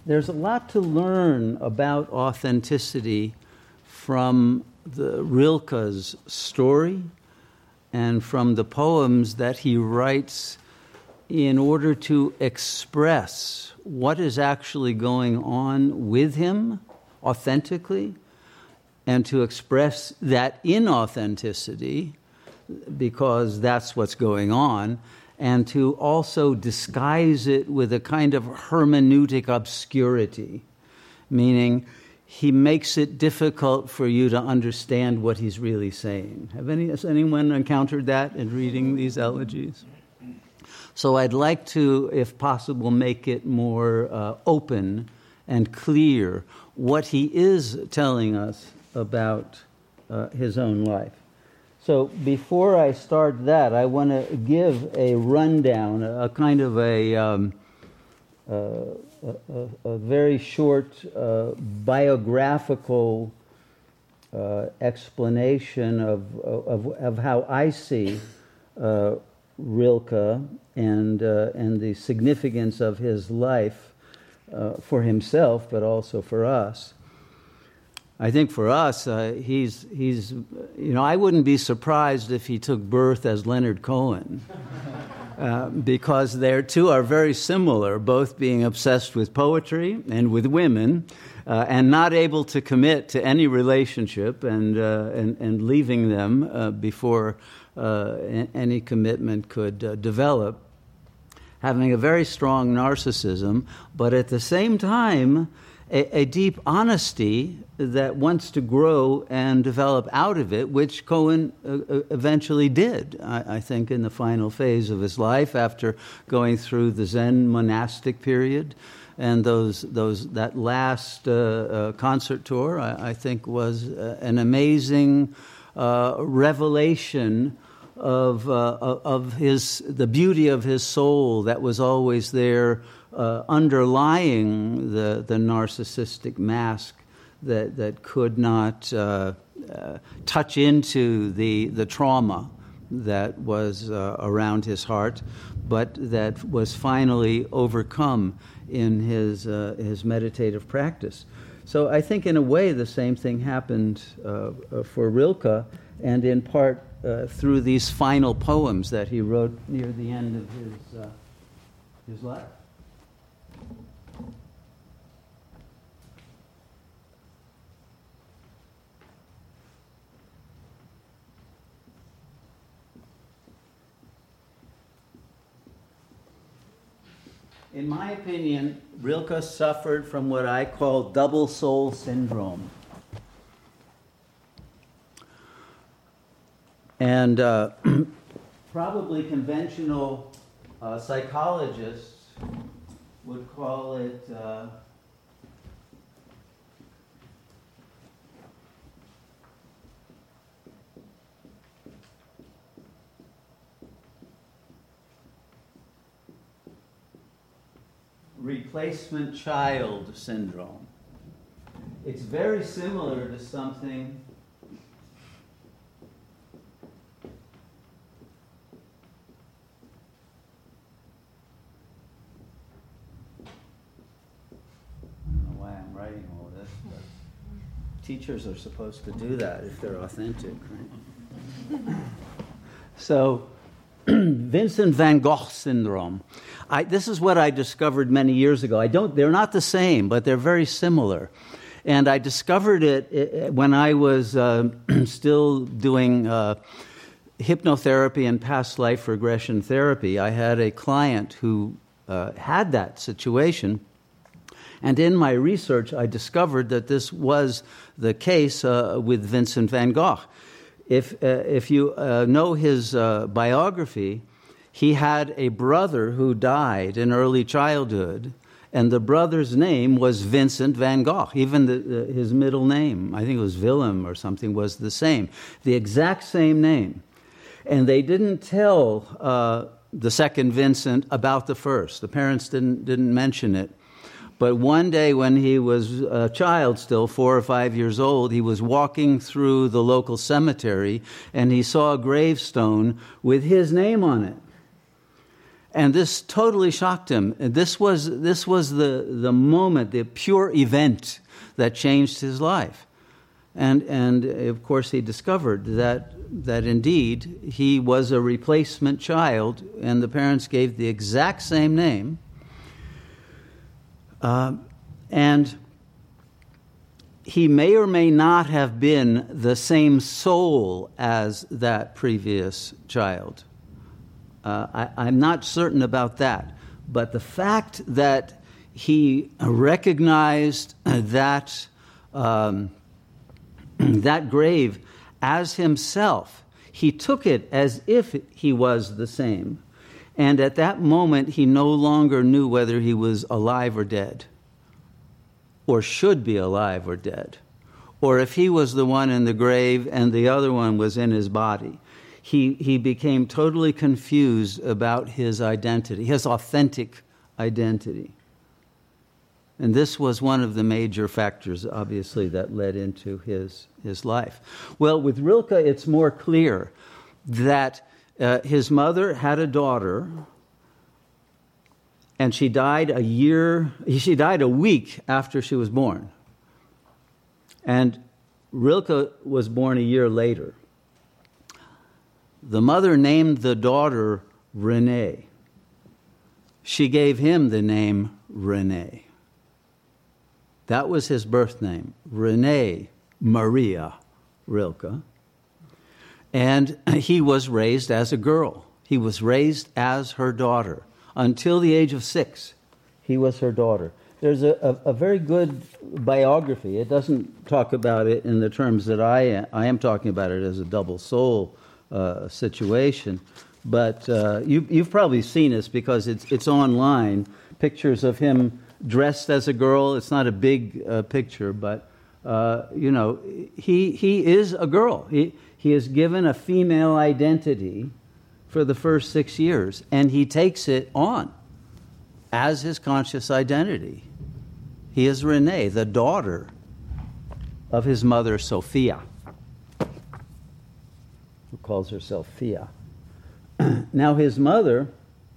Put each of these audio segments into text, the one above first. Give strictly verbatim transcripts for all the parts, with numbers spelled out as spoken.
there's a lot to learn about authenticity from the Rilke's story and from the poems that he writes in order to express what is actually going on with him authentically, and to express that inauthenticity, because that's what's going on, and to also disguise it with a kind of hermeneutic obscurity, meaning he makes it difficult for you to understand what he's really saying. Have any, has anyone encountered that in reading these elegies? So I'd like to, if possible, make it more uh, open and clear what he is telling us about uh, his own life. So before I start that, I want to give a rundown, a, a kind of a, um, uh, a, a very short uh, biographical uh, explanation of, of, of how I see uh, Rilke and, uh, and the significance of his life uh, for himself, but also for us. I think for us, uh, he's, he's, you know, I wouldn't be surprised if he took birth as Leonard Cohen, uh, because their two are very similar, both being obsessed with poetry and with women, uh, and not able to commit to any relationship, and, uh, and, and leaving them uh, before uh, any commitment could uh, develop, having a very strong narcissism, but at the same time, A, a deep honesty that wants to grow and develop out of it, which Cohen uh, eventually did, I, I think, in the final phase of his life, after going through the Zen monastic period. And those those that last uh, uh, concert tour, I, I think, was uh, an amazing uh, revelation of uh, of his the beauty of his soul that was always there, Uh, underlying the, the narcissistic mask that, that could not uh, uh, touch into the, the trauma that was uh, around his heart, but that was finally overcome in his, uh, his meditative practice. So I think in a way the same thing happened uh, for Rilke, and in part uh, through these final poems that he wrote near the end of his, uh, his life. In my opinion, Rilke suffered from what I call double soul syndrome. And uh, probably conventional uh, psychologists would call it uh, replacement child syndrome. It's very similar to something I don't know why I'm writing all this, but teachers are supposed to do that if they're authentic, right? So Vincent van Gogh syndrome. I, this is what I discovered many years ago. I don't. They're not the same, but they're very similar. And I discovered it when I was uh, still doing uh, hypnotherapy and past life regression therapy. I had a client who uh, had that situation. And in my research, I discovered that this was the case uh, with Vincent van Gogh. If uh, if you uh, know his uh, biography, he had a brother who died in early childhood, and the brother's name was Vincent van Gogh. Even the, uh, his middle name, I think it was Willem or something, was the same, the exact same name. And they didn't tell uh, the second Vincent about the first. The parents didn't didn't mention it. But one day when he was a child still, four or five years old, he was walking through the local cemetery and he saw a gravestone with his name on it. And this totally shocked him. And this was this was the, the moment, the pure event that changed his life. And and of course he discovered that that indeed he was a replacement child, and the parents gave the exact same name. Uh, and he may or may not have been the same soul as that previous child. Uh, I, I'm not certain about that. But the fact that he recognized that um, that grave as himself, he took it as if he was the same. And at that moment, he no longer knew whether he was alive or dead, or should be alive or dead, or if he was the one in the grave and the other one was in his body. He, he became totally confused about his identity, his authentic identity. And this was one of the major factors, obviously, that led into his, his life. Well, with Rilke, it's more clear that uh, his mother had a daughter, and she died a year, she died a week after she was born. And Rilke was born a year later. The mother named the daughter Renee. She gave him the name René. That was his birth name, René Maria Rilke. And he was raised as a girl. He was raised as her daughter. Until the age of six, he was her daughter. There's a, a, a very good biography. It doesn't talk about it in the terms that I am. I am talking about it as a double soul uh, situation. But uh, you, you've probably seen this because it's, it's online, pictures of him dressed as a girl. It's not a big uh, picture, but, uh, you know, he he is a girl. He, he is given a female identity for the first six years, and he takes it on as his conscious identity. He is Renee, the daughter of his mother, Sophia, who calls herself Fia. Now, his mother...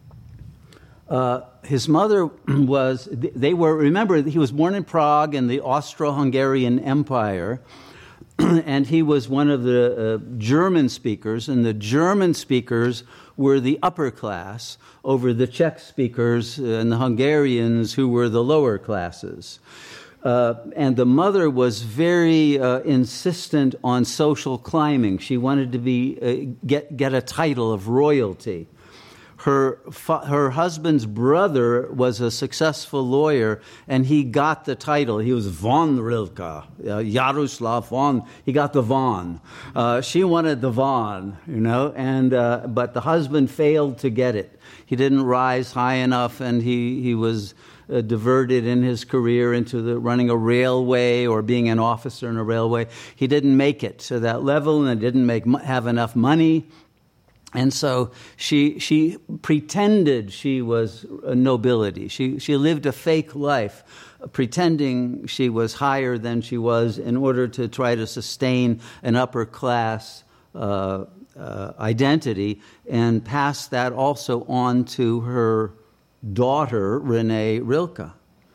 Uh, his mother was, they were, remember, he was born in Prague in the Austro-Hungarian Empire, and he was one of the uh, German speakers, and the German speakers were the upper class over the Czech speakers and the Hungarians, who were the lower classes. Uh, and the mother was very uh, insistent on social climbing. She wanted to be uh, get get a title of royalty. Her her husband's brother was a successful lawyer, and he got the title. He was von Rilke, uh, Jaroslav von. He got the von. Uh, she wanted the von, you know, and uh, but the husband failed to get it. He didn't rise high enough, and he he was uh, diverted in his career into the running a railway or being an officer in a railway. He didn't make it to that level, and didn't make have enough money. And so she she pretended she was a nobility. She she lived a fake life, pretending she was higher than she was in order to try to sustain an upper class uh, uh, identity, and pass that also on to her daughter, Renee Rilke,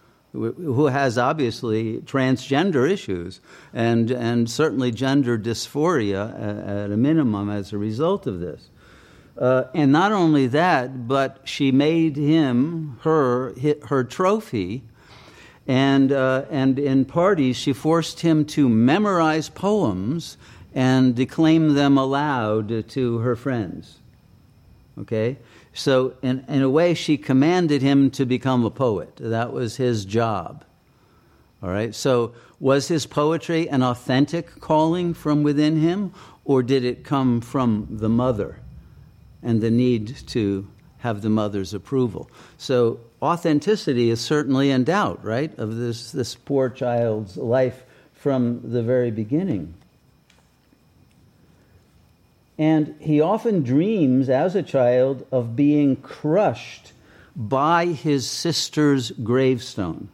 who has obviously transgender issues and and certainly gender dysphoria at a minimum as a result of this. Uh, and not only that, but she made him her her trophy, and uh, and in parties she forced him to memorize poems and declaim them aloud to her friends. Okay, so in in a way she commanded him to become a poet. That was his job. All right. So was his poetry an authentic calling from within him, or did it come from the mother and the need to have the mother's approval? So authenticity is certainly in doubt, right, of this, this poor child's life from the very beginning. And he often dreams as a child of being crushed by his sister's gravestone.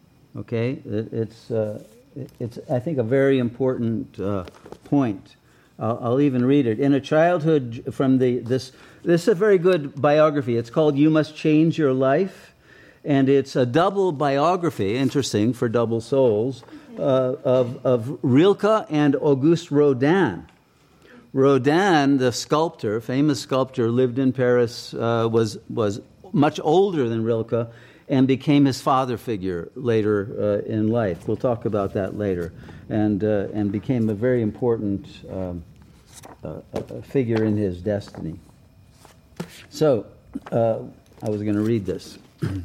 Okay? It, it's, uh, it's I think, a very important uh, point. I'll, I'll even read it. In a childhood from the this this is a very good biography. It's called "You Must Change Your Life," and it's a double biography. Interesting for double souls uh, of of Rilke and Auguste Rodin. Rodin, the sculptor, famous sculptor, lived in Paris. Uh, was was much older than Rilke, and became his father figure later uh, in life. We'll talk about that later. And uh, and became a very important um, uh, a figure in his destiny. So, uh, I was going to read this.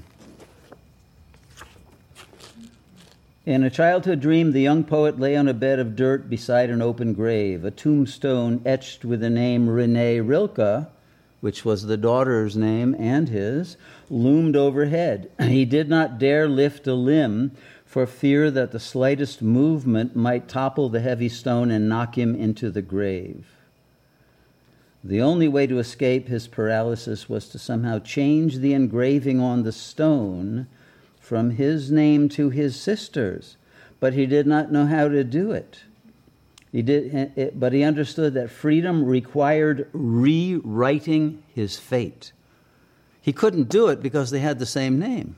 In a childhood dream, the young poet lay on a bed of dirt beside an open grave. A tombstone etched with the name Renée Rilke, which was the daughter's name and his, loomed overhead. He did not dare lift a limb for fear that the slightest movement might topple the heavy stone and knock him into the grave. The only way to escape his paralysis was to somehow change the engraving on the stone from his name to his sister's, but he did not know how to do it. He did, it, but he understood that freedom required rewriting his fate. He couldn't do it because they had the same name.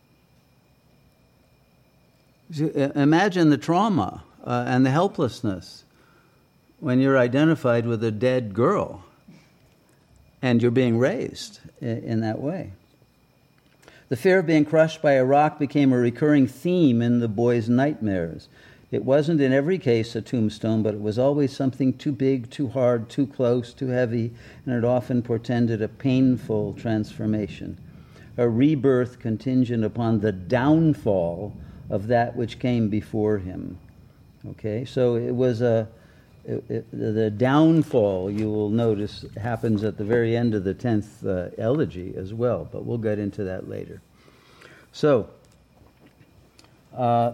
Imagine the trauma uh, and the helplessness when you're identified with a dead girl and you're being raised in, in that way. The fear of being crushed by a rock became a recurring theme in the boy's nightmares. It wasn't in every case a tombstone, but it was always something too big, too hard, too close, too heavy, and it often portended a painful transformation, a rebirth contingent upon the downfall of that which came before him. Okay, so it was a it, it, the downfall, you will notice, happens at the very end of the tenth uh, elegy as well, but we'll get into that later. So, uh,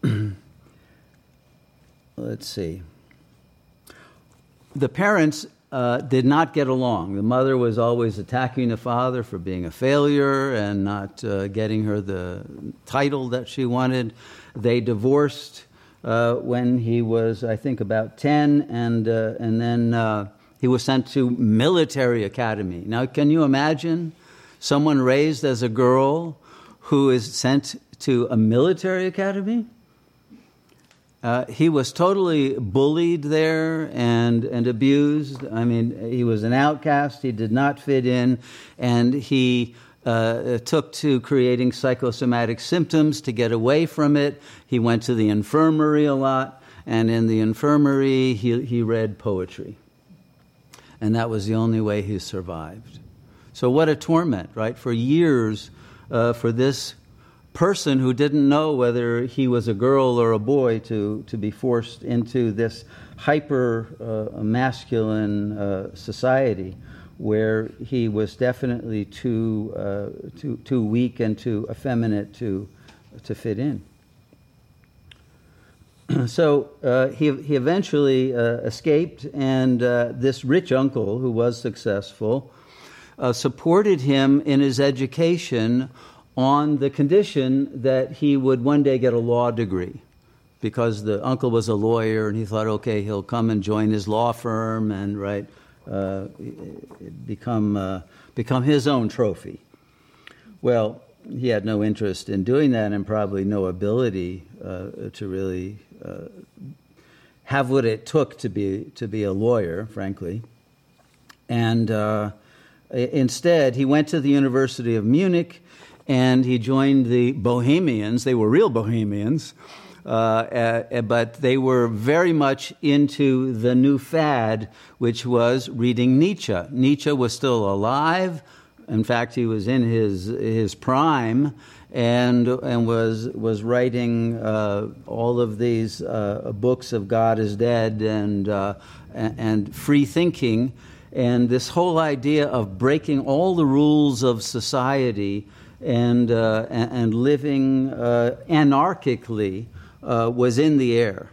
let's see. The parents uh, did not get along. The mother was always attacking the father for being a failure and not uh, getting her the title that she wanted. They divorced uh, when he was, I think, about ten, and uh, and then uh, he was sent to military academy. Now, can you imagine someone raised as a girl who is sent to a military academy? Uh, he was totally bullied there and, and abused. I mean, he was an outcast. He did not fit in. And he uh, took to creating psychosomatic symptoms to get away from it. He went to the infirmary a lot. And in the infirmary, he, he read poetry. And that was the only way he survived. So what a torment, right? For years, uh, for this person who didn't know whether he was a girl or a boy to, to be forced into this hyper uh, masculine uh, society where he was definitely too uh, too too weak and too effeminate to to fit in. So uh, he he eventually uh, escaped, and uh, this rich uncle who was successful uh, supported him in his education on the condition that he would one day get a law degree, because the uncle was a lawyer, and he thought, okay, he'll come and join his law firm and right uh, become uh, become his own trophy. Well, he had no interest in doing that, and probably no ability uh, to really uh, have what it took to be to be a lawyer, frankly. And uh, instead, he went to the University of Munich. And he joined the Bohemians. They were real Bohemians, uh, uh, but they were very much into the new fad, which was reading Nietzsche. Nietzsche was still alive. In fact, he was in his his prime, and and was was writing uh, all of these uh, books of God is dead and uh, and free thinking, and this whole idea of breaking all the rules of society. And, uh, and living uh, anarchically uh, was in the air.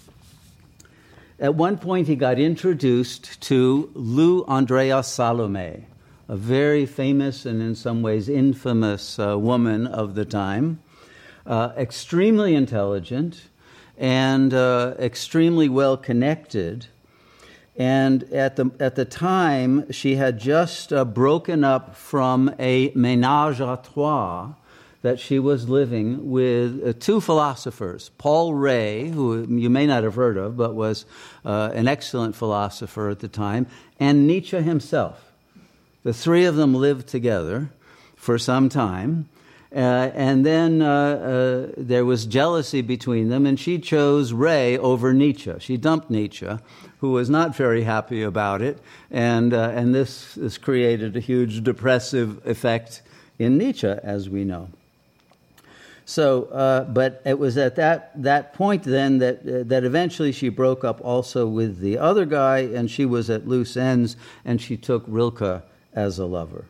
At one point, he got introduced to Lou Andrea Salome, a very famous and in some ways infamous uh, woman of the time, uh, extremely intelligent and uh, extremely well connected. And at the at the time, she had just uh, broken up from a ménage à trois that she was living with uh, two philosophers, Paul Ray, who you may not have heard of, but was uh, an excellent philosopher at the time, and Nietzsche himself. The three of them lived together for some time. Uh, and then uh, uh, there was jealousy between them, and she chose Ray over Nietzsche. She dumped Nietzsche, who was not very happy about it, and uh, and this, this created a huge depressive effect in Nietzsche, as we know. So, uh, but it was at that that point then that uh, that eventually she broke up also with the other guy, and she was at loose ends, and she took Rilke as a lover.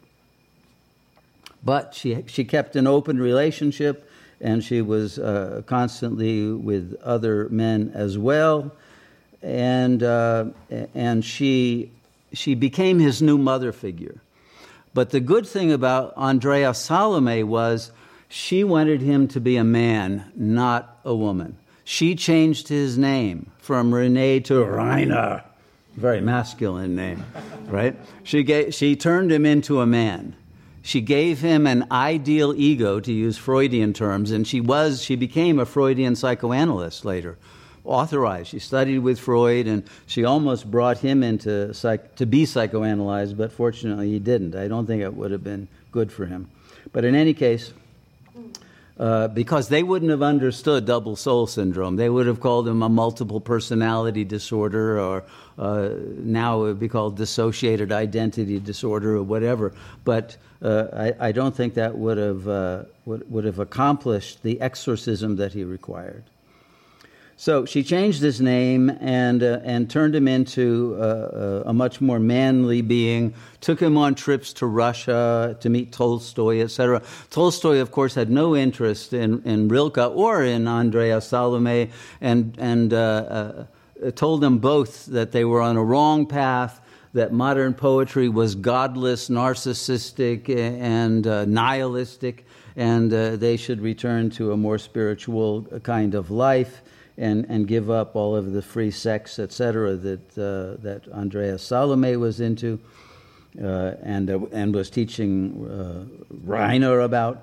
But she she kept an open relationship, and she was uh, constantly with other men as well, and uh, and she she became his new mother figure. But the good thing about Andrea Salome was she wanted him to be a man, not a woman. She changed his name from Rene to Rainer, very masculine name, right? She gave, she turned him into a man. She gave him an ideal ego, to use Freudian terms, and she was she became a Freudian psychoanalyst later, authorized. She studied with Freud, and she almost brought him into psych, to be psychoanalyzed, but fortunately he didn't. I don't think it would have been good for him. But in any case, uh, because they wouldn't have understood double soul syndrome, they would have called him a multiple personality disorder, or uh, now it would be called dissociated identity disorder, or whatever. But Uh, I, I don't think that would have uh, would, would have accomplished the exorcism that he required. So she changed his name and uh, and turned him into uh, a much more manly being. Took him on trips to Russia to meet Tolstoy, et cetera. Tolstoy, of course, had no interest in, in Rilke or in Andrea Salome, and and uh, uh, told them both that they were on a wrong path, that modern poetry was godless, narcissistic, and uh, nihilistic, and uh, they should return to a more spiritual kind of life and, and give up all of the free sex, et cetera, that uh, that Andrea Salome was into uh, and uh, and was teaching uh, Rainer about.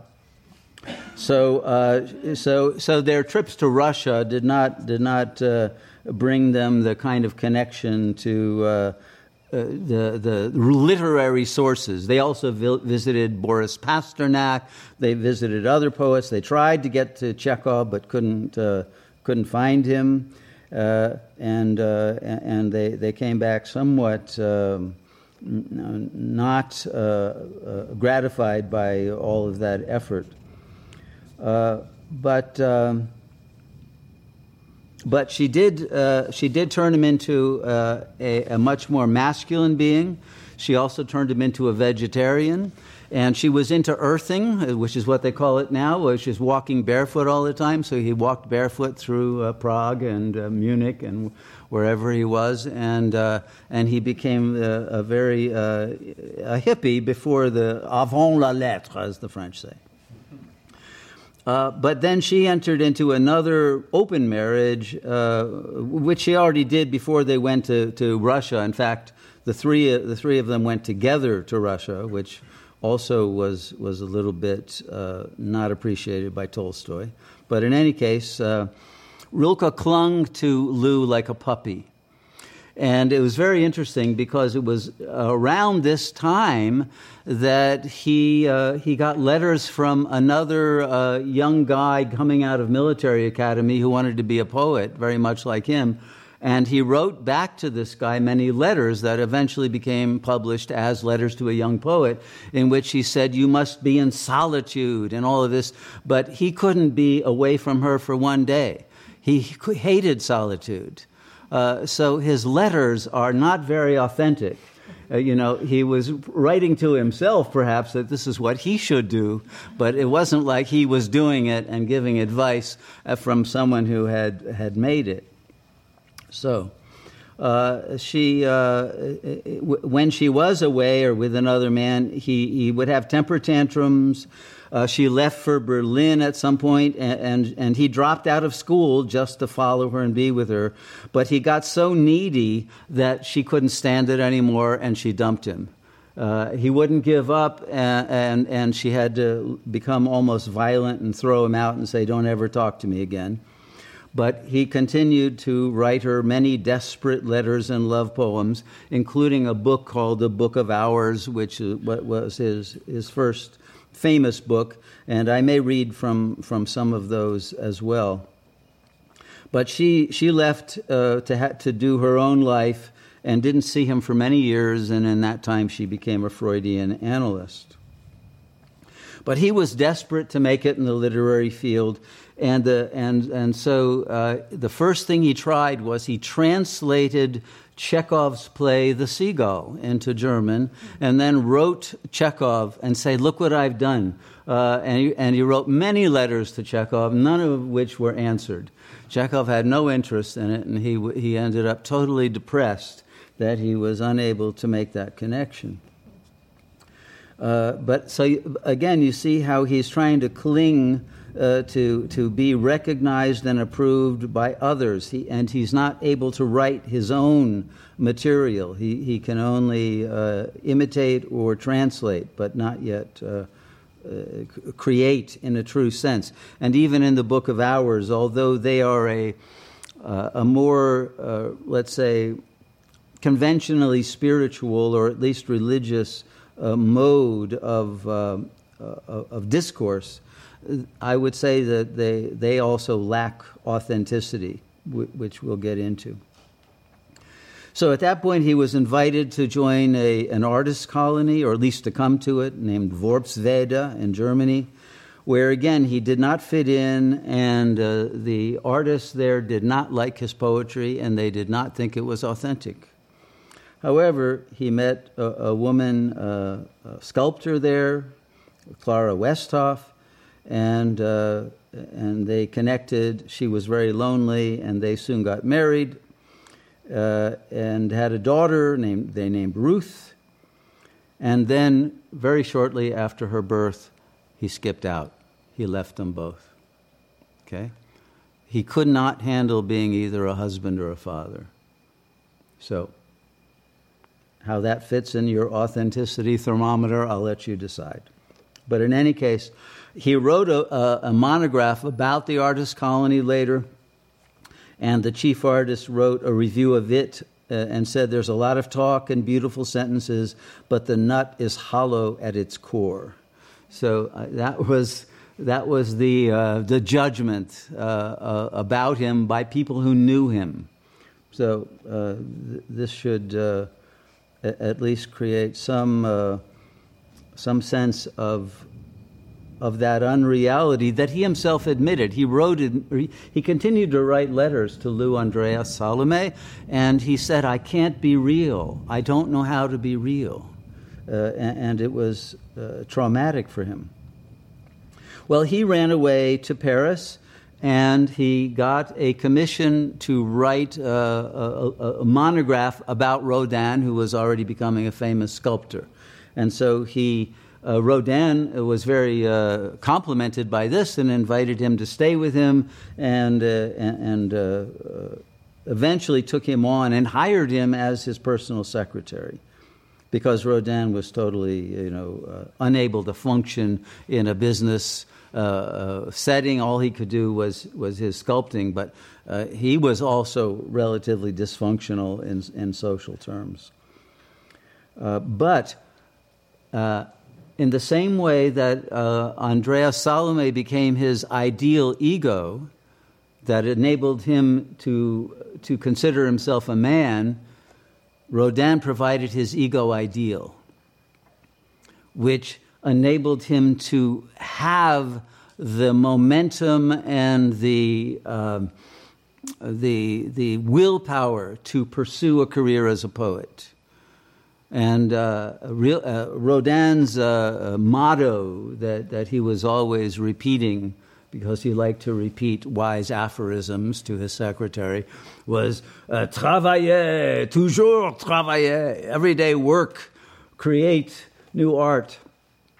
So uh, so so their trips to Russia did not did not uh, bring them the kind of connection to Uh, Uh, the the literary sources. They also vi- visited Boris Pasternak. They visited other poets. They tried to get to Chekhov, but couldn't uh, couldn't find him. Uh, and uh, and they they came back somewhat um, not uh, uh, gratified by all of that effort. Uh, but. Um, But she did. Uh, she did turn him into uh, a, a much more masculine being. She also turned him into a vegetarian, and she was into earthing, which is what they call it now, which is walking barefoot all the time. So he walked barefoot through uh, Prague and uh, Munich and wherever he was, and uh, and he became a, a very uh, a hippie before the avant la lettre, as the French say. Uh, but then she entered into another open marriage, uh, which she already did before they went to, to Russia. In fact, the three the three of them went together to Russia, which also was was a little bit uh, not appreciated by Tolstoy. But in any case, uh, Rilke clung to Lou like a puppy. And it was very interesting because it was around this time that he uh, he got letters from another uh, young guy coming out of military academy who wanted to be a poet, very much like him. And he wrote back to this guy many letters that eventually became published as Letters to a Young Poet, in which he said, you must be in solitude and all of this. But he couldn't be away from her for one day. He hated solitude. Uh, so his letters are not very authentic. Uh, you know, he was writing to himself, perhaps, that this is what he should do, but it wasn't like he was doing it and giving advice uh, from someone who had, had made it. So uh, she, uh, w- when she was away or with another man, he, he would have temper tantrums. Uh, she left for Berlin at some point, and, and, and he dropped out of school just to follow her and be with her. But he got so needy that she couldn't stand it anymore, and she dumped him. Uh, he wouldn't give up, and, and, and she had to become almost violent and throw him out and say, "Don't ever talk to me again." But he continued to write her many desperate letters and love poems, including a book called The Book of Hours, which was his, his first famous book, and I may read from, from some of those as well. But she she left uh, to ha- to do her own life and didn't see him for many years, and in that time she became a Freudian analyst. But he was desperate to make it in the literary field, and the, and and so uh, the first thing he tried was he translated Chekhov's play The Seagull into German, and then wrote Chekhov and said, "Look what I've done." Uh, and, he, and he wrote many letters to Chekhov, none of which were answered. Chekhov had no interest in it, and he he ended up totally depressed that he was unable to make that connection. Uh, but so again, you see how he's trying to cling uh, to to be recognized and approved by others. He and he's not able to write his own material. He he can only uh, imitate or translate, but not yet uh, uh, create in a true sense. And even in the Book of Hours, although they are a uh, a more uh, let's say conventionally spiritual or at least religious Uh, mode of uh, uh, of discourse, I would say that they they also lack authenticity, w- which we'll get into. So at that point, he was invited to join a an artist colony, or at least to come to it, named Worpswede in Germany, where again he did not fit in, and uh, the artists there did not like his poetry, and they did not think it was authentic. However, he met a, a woman, uh, a sculptor there, Clara Westhoff, and uh, and they connected. She was very lonely, and they soon got married uh, and had a daughter named they named Ruth. And then, very shortly after her birth, he skipped out. He left them both. Okay, he could not handle being either a husband or a father. So, how that fits in your authenticity thermometer, I'll let you decide. But in any case, he wrote a, a, a monograph about the artist colony later, and the chief artist wrote a review of it uh, and said there's a lot of talk and beautiful sentences, but the nut is hollow at its core. So uh, that was that was the uh, the judgment uh, uh, about him by people who knew him. So uh, th- this should Uh, at least create some uh, some sense of of that unreality that he himself admitted. He wrote it, he continued to write letters to Lou Andreas Salome, and he said, "I can't be real. I don't know how to be real," uh, and, and it was uh, traumatic for him. Well, he ran away to Paris, and he got a commission to write uh, a, a monograph about Rodin, who was already becoming a famous sculptor. And so he, uh, Rodin was very uh, complimented by this and invited him to stay with him, and, uh, and, and uh, eventually took him on and hired him as his personal secretary, because Rodin was totally, you know, uh, unable to function in a business Uh, uh, setting. All he could do was was his sculpting, but uh, he was also relatively dysfunctional in in social terms. Uh, but uh, in the same way that uh, Andreas Salome became his ideal ego, that enabled him to to consider himself a man, Rodin provided his ego ideal, which enabled him to have the momentum and the uh, the the willpower to pursue a career as a poet. And uh, real, uh, Rodin's uh, motto that, that he was always repeating, because he liked to repeat wise aphorisms to his secretary, was uh, travailler, toujours travailler, everyday work, create new art.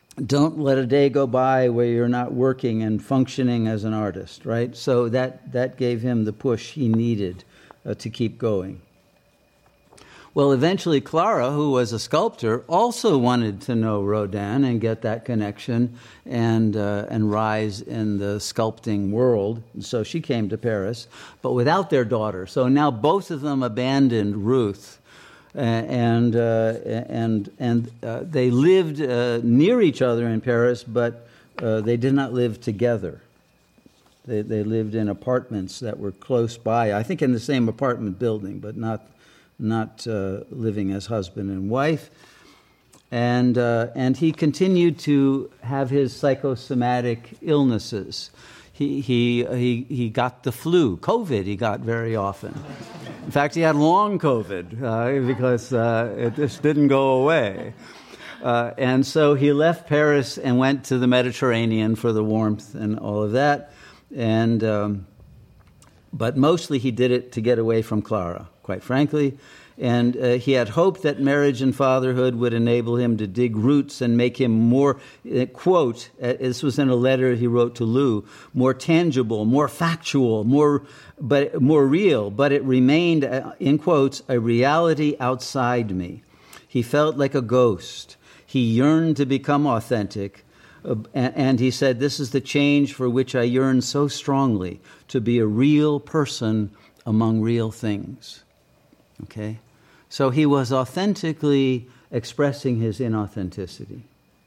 don't let a day go by where you're not working and functioning as an artist, right? So that, that gave him the push he needed uh, to keep going. Well, eventually Clara, who was a sculptor, also wanted to know Rodin and get that connection and uh, and rise in the sculpting world. So she came to Paris, but without their daughter. So now both of them abandoned Ruth, uh, and uh, and and uh, they lived uh, near each other in Paris, but uh, they did not live together. They they lived in apartments that were close by. I think in the same apartment building, but not. not uh, living as husband and wife. And uh, and he continued to have his psychosomatic illnesses. He, he, he, he got the flu, COVID he got very often. In fact, he had long COVID uh, because uh, it just didn't go away. Uh, and so he left Paris and went to the Mediterranean for the warmth and all of that. And um, but mostly he did it to get away from Clara, quite frankly. And uh, he had hoped that marriage and fatherhood would enable him to dig roots and make him more, uh, quote, uh, this was in a letter he wrote to Lou, more tangible, more factual, more but more real. But it remained, uh, in quotes, a reality outside me. He felt like a ghost. He yearned to become authentic. Uh, and, and he said, this is the change for which I yearn so strongly, to be a real person among real things. Okay? So he was authentically expressing his inauthenticity.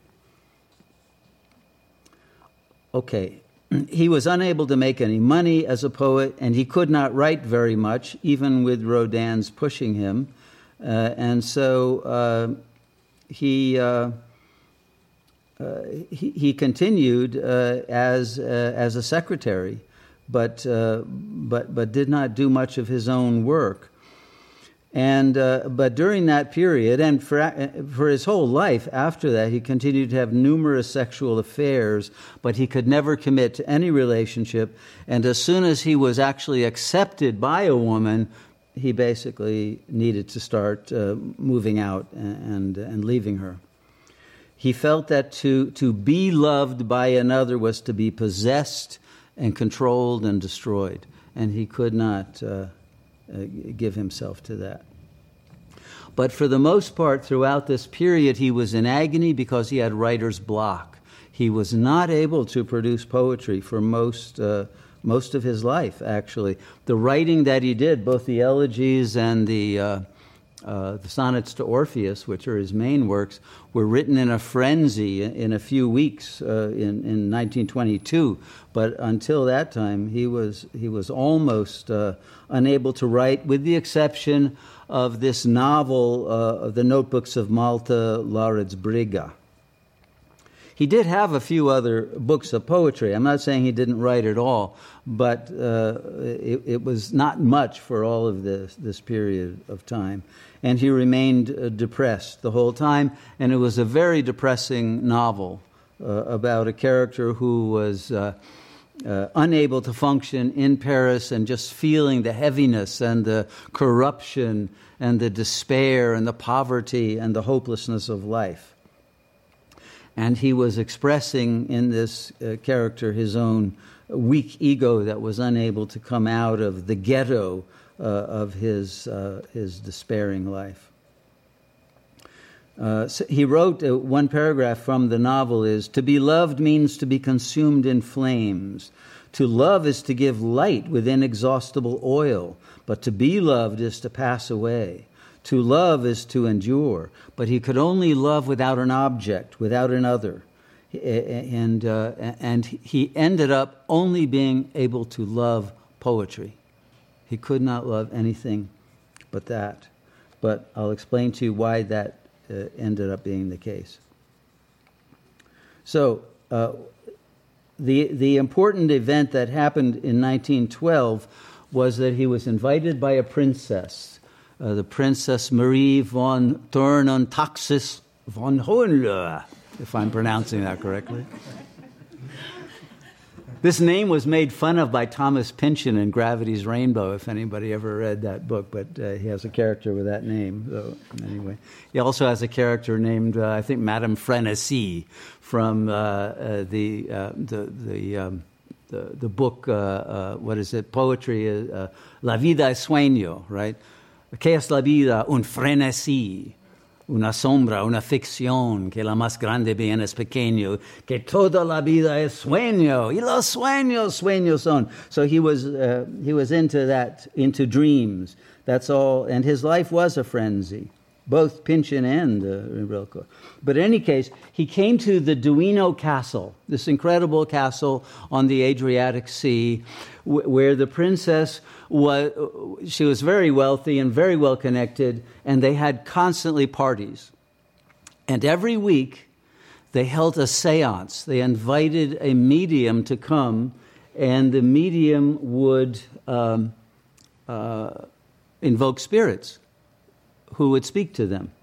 Okay. He was unable to make any money as a poet, and he could not write very much, even with Rodin's pushing him. Uh, and so uh, he... Uh, Uh, he, he continued uh, as uh, as a secretary, but uh, but but did not do much of his own work. And uh, but during that period, and for for his whole life after that, he continued to have numerous sexual affairs, but he could never commit to any relationship. And as soon as he was actually accepted by a woman, he basically needed to start uh, moving out and and leaving her. He felt that to, to be loved by another was to be possessed and controlled and destroyed. And he could not uh, uh, give himself to that. But for the most part, throughout this period, he was in agony because he had writer's block. He was not able to produce poetry for most uh, most of his life, actually. The writing that he did, both the elegies and the... Uh, Uh, the sonnets to Orpheus, which are his main works, were written in a frenzy in a few weeks uh, in, in nineteen twenty-two. But until that time, he was he was almost uh, unable to write, with the exception of this novel uh, of the Notebooks of Malta, Lauritz Briga. He did have a few other books of poetry. I'm not saying he didn't write at all, but uh, it, it was not much for all of this, this period of time. And he remained uh, depressed the whole time, and it was a very depressing novel uh, about a character who was uh, uh, unable to function in Paris and just feeling the heaviness and the corruption and the despair and the poverty and the hopelessness of life. And he was expressing in this uh, character his own weak ego that was unable to come out of the ghetto uh, of his uh, his despairing life. Uh, so he wrote, uh, one paragraph from the novel is, "To be loved means to be consumed in flames. To love is to give light with inexhaustible oil, but to be loved is to pass away. To love is to endure, but he could only love without an object, without another." And uh, and he ended up only being able to love poetry. He could not love anything but that. But I'll explain to you why that uh, ended up being the case. So uh, the the important event that happened in nineteen twelve was that he was invited by a princess. Uh, the Princess Marie von Thurn und Taxis von Hohenlohe, if I'm pronouncing that correctly. This name was made fun of by Thomas Pynchon in Gravity's Rainbow, if anybody ever read that book, but uh, he has a character with that name. So anyway, he also has a character named, uh, I think, Madame Frénésie from uh, uh, the, uh, the, the, um, the, the book, uh, uh, what is it, poetry, uh, La vida es sueño, right? ¿Qué es la vida? Un frenesí. Una sombra, una ficción, que la más grande bien es pequeño, que toda la vida es sueño, y los sueños, sueños son. So he was, uh, he was into that, into dreams. That's all, and his life was a frenzy, both Pynchon and uh, Rilke. But in any case, he came to the Duino Castle, this incredible castle on the Adriatic Sea, w- where the princess was, she was very wealthy and very well connected, and they had constantly parties. And every week, they held a seance. They invited a medium to come, and the medium would um, uh, invoke spirits who would speak to them.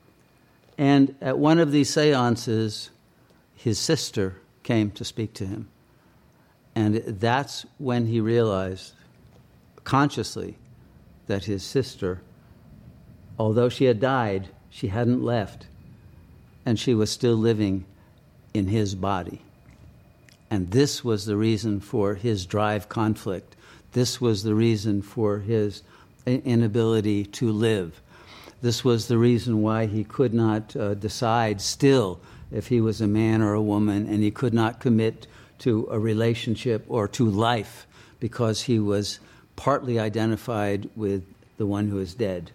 And at one of these seances, his sister came to speak to him. And that's when he realized consciously that his sister, although she had died, she hadn't left, and she was still living in his body. And this was the reason for his drive conflict. This was the reason for his inability to live. This was the reason why he could not uh, decide still if he was a man or a woman, and he could not commit to a relationship or to life because he was partly identified with the one who is dead.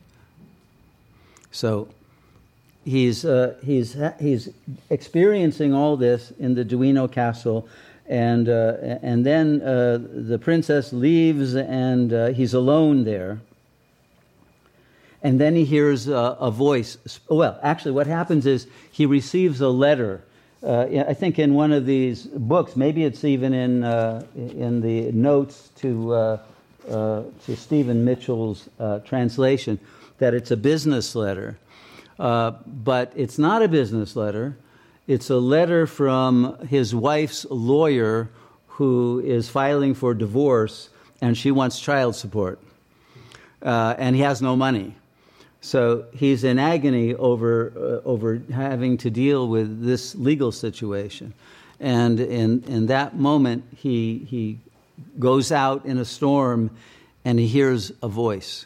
So he's uh, he's he's experiencing all this in the Duino Castle, and uh, and then uh, the princess leaves, and uh, he's alone there. And then he hears a, a voice. Well, actually, what happens is he receives a letter. Uh, I think in one of these books, maybe it's even in uh, in the notes to uh, uh, to Stephen Mitchell's uh, translation, that it's a business letter. Uh, but it's not a business letter. It's a letter from his wife's lawyer who is filing for divorce, and she wants child support. Uh, and he has no money. So he's in agony over uh, over having to deal with this legal situation. And in, in that moment, he he goes out in a storm, and he hears a voice.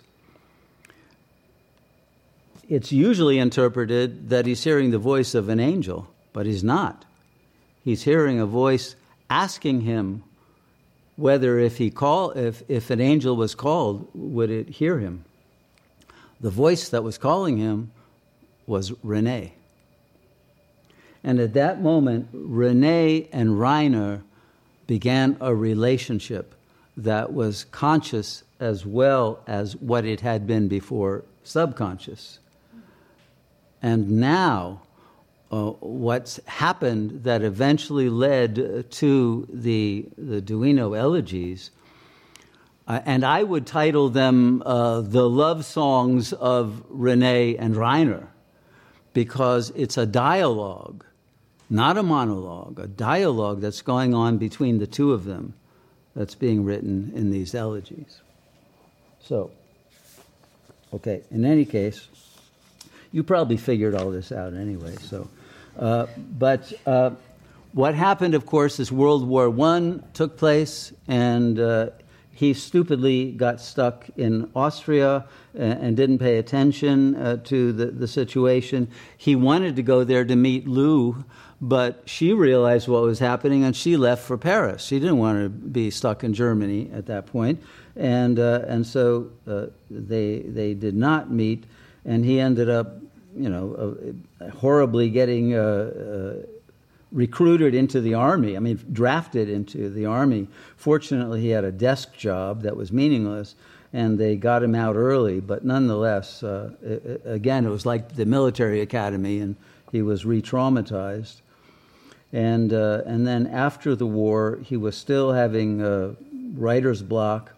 It's usually interpreted that he's hearing the voice of an angel, but he's not. He's hearing a voice asking him whether if he call if, if an angel was called, would it hear him? The voice that was calling him was Renee. And at that moment, Renee and Reiner began a relationship that was conscious as well as what it had been before, subconscious. And now, uh, what's happened that eventually led to the, the Duino elegies, Uh, and I would title them uh, the love songs of Renee and Reiner, because it's a dialogue, not a monologue, a dialogue that's going on between the two of them that's being written in these elegies. So, okay, in any case, you probably figured all this out anyway. So, uh, but uh, what happened, of course, is World War One took place, and uh, he stupidly got stuck in Austria and, and didn't pay attention uh, to the, the situation. He wanted to go there to meet Lou, but she realized what was happening, and she left for Paris. She didn't want to be stuck in Germany at that point, and uh, and so uh, they they did not meet, and he ended up, you know, uh, horribly getting Uh, uh, recruited into the army, I mean, drafted into the army. Fortunately, he had a desk job that was meaningless, and they got him out early. But nonetheless, uh, it, again, it was like the military academy, and he was re-traumatized. And, uh, and then after the war, he was still having uh, writer's block,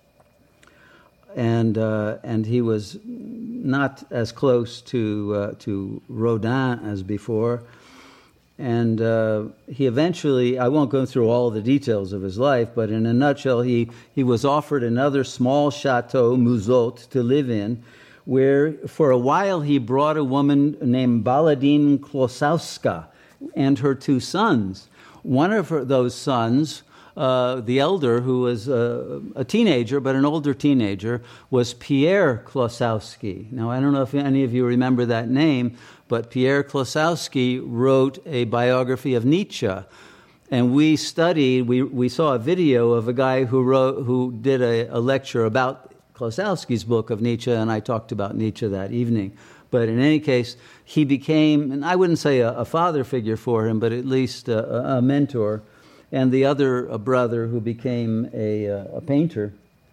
and, uh, and he was not as close to, uh, to Rodin as before. And uh, he eventually, I won't go through all the details of his life, but in a nutshell, he, he was offered another small chateau, Mouzot, to live in, where for a while he brought a woman named Baladine Klosowska and her two sons. One of her, those sons, uh, the elder, who was uh, a teenager, but an older teenager, was Pierre Klosowski. Now, I don't know if any of you remember that name, but Pierre Klosowski wrote a biography of Nietzsche. And we studied, we, we saw a video of a guy who wrote, who did a, a lecture about Klosowski's book of Nietzsche, and I talked about Nietzsche that evening. But in any case, he became, and I wouldn't say a, a father figure for him, but at least a, a mentor. And the other a brother who became a, a painter.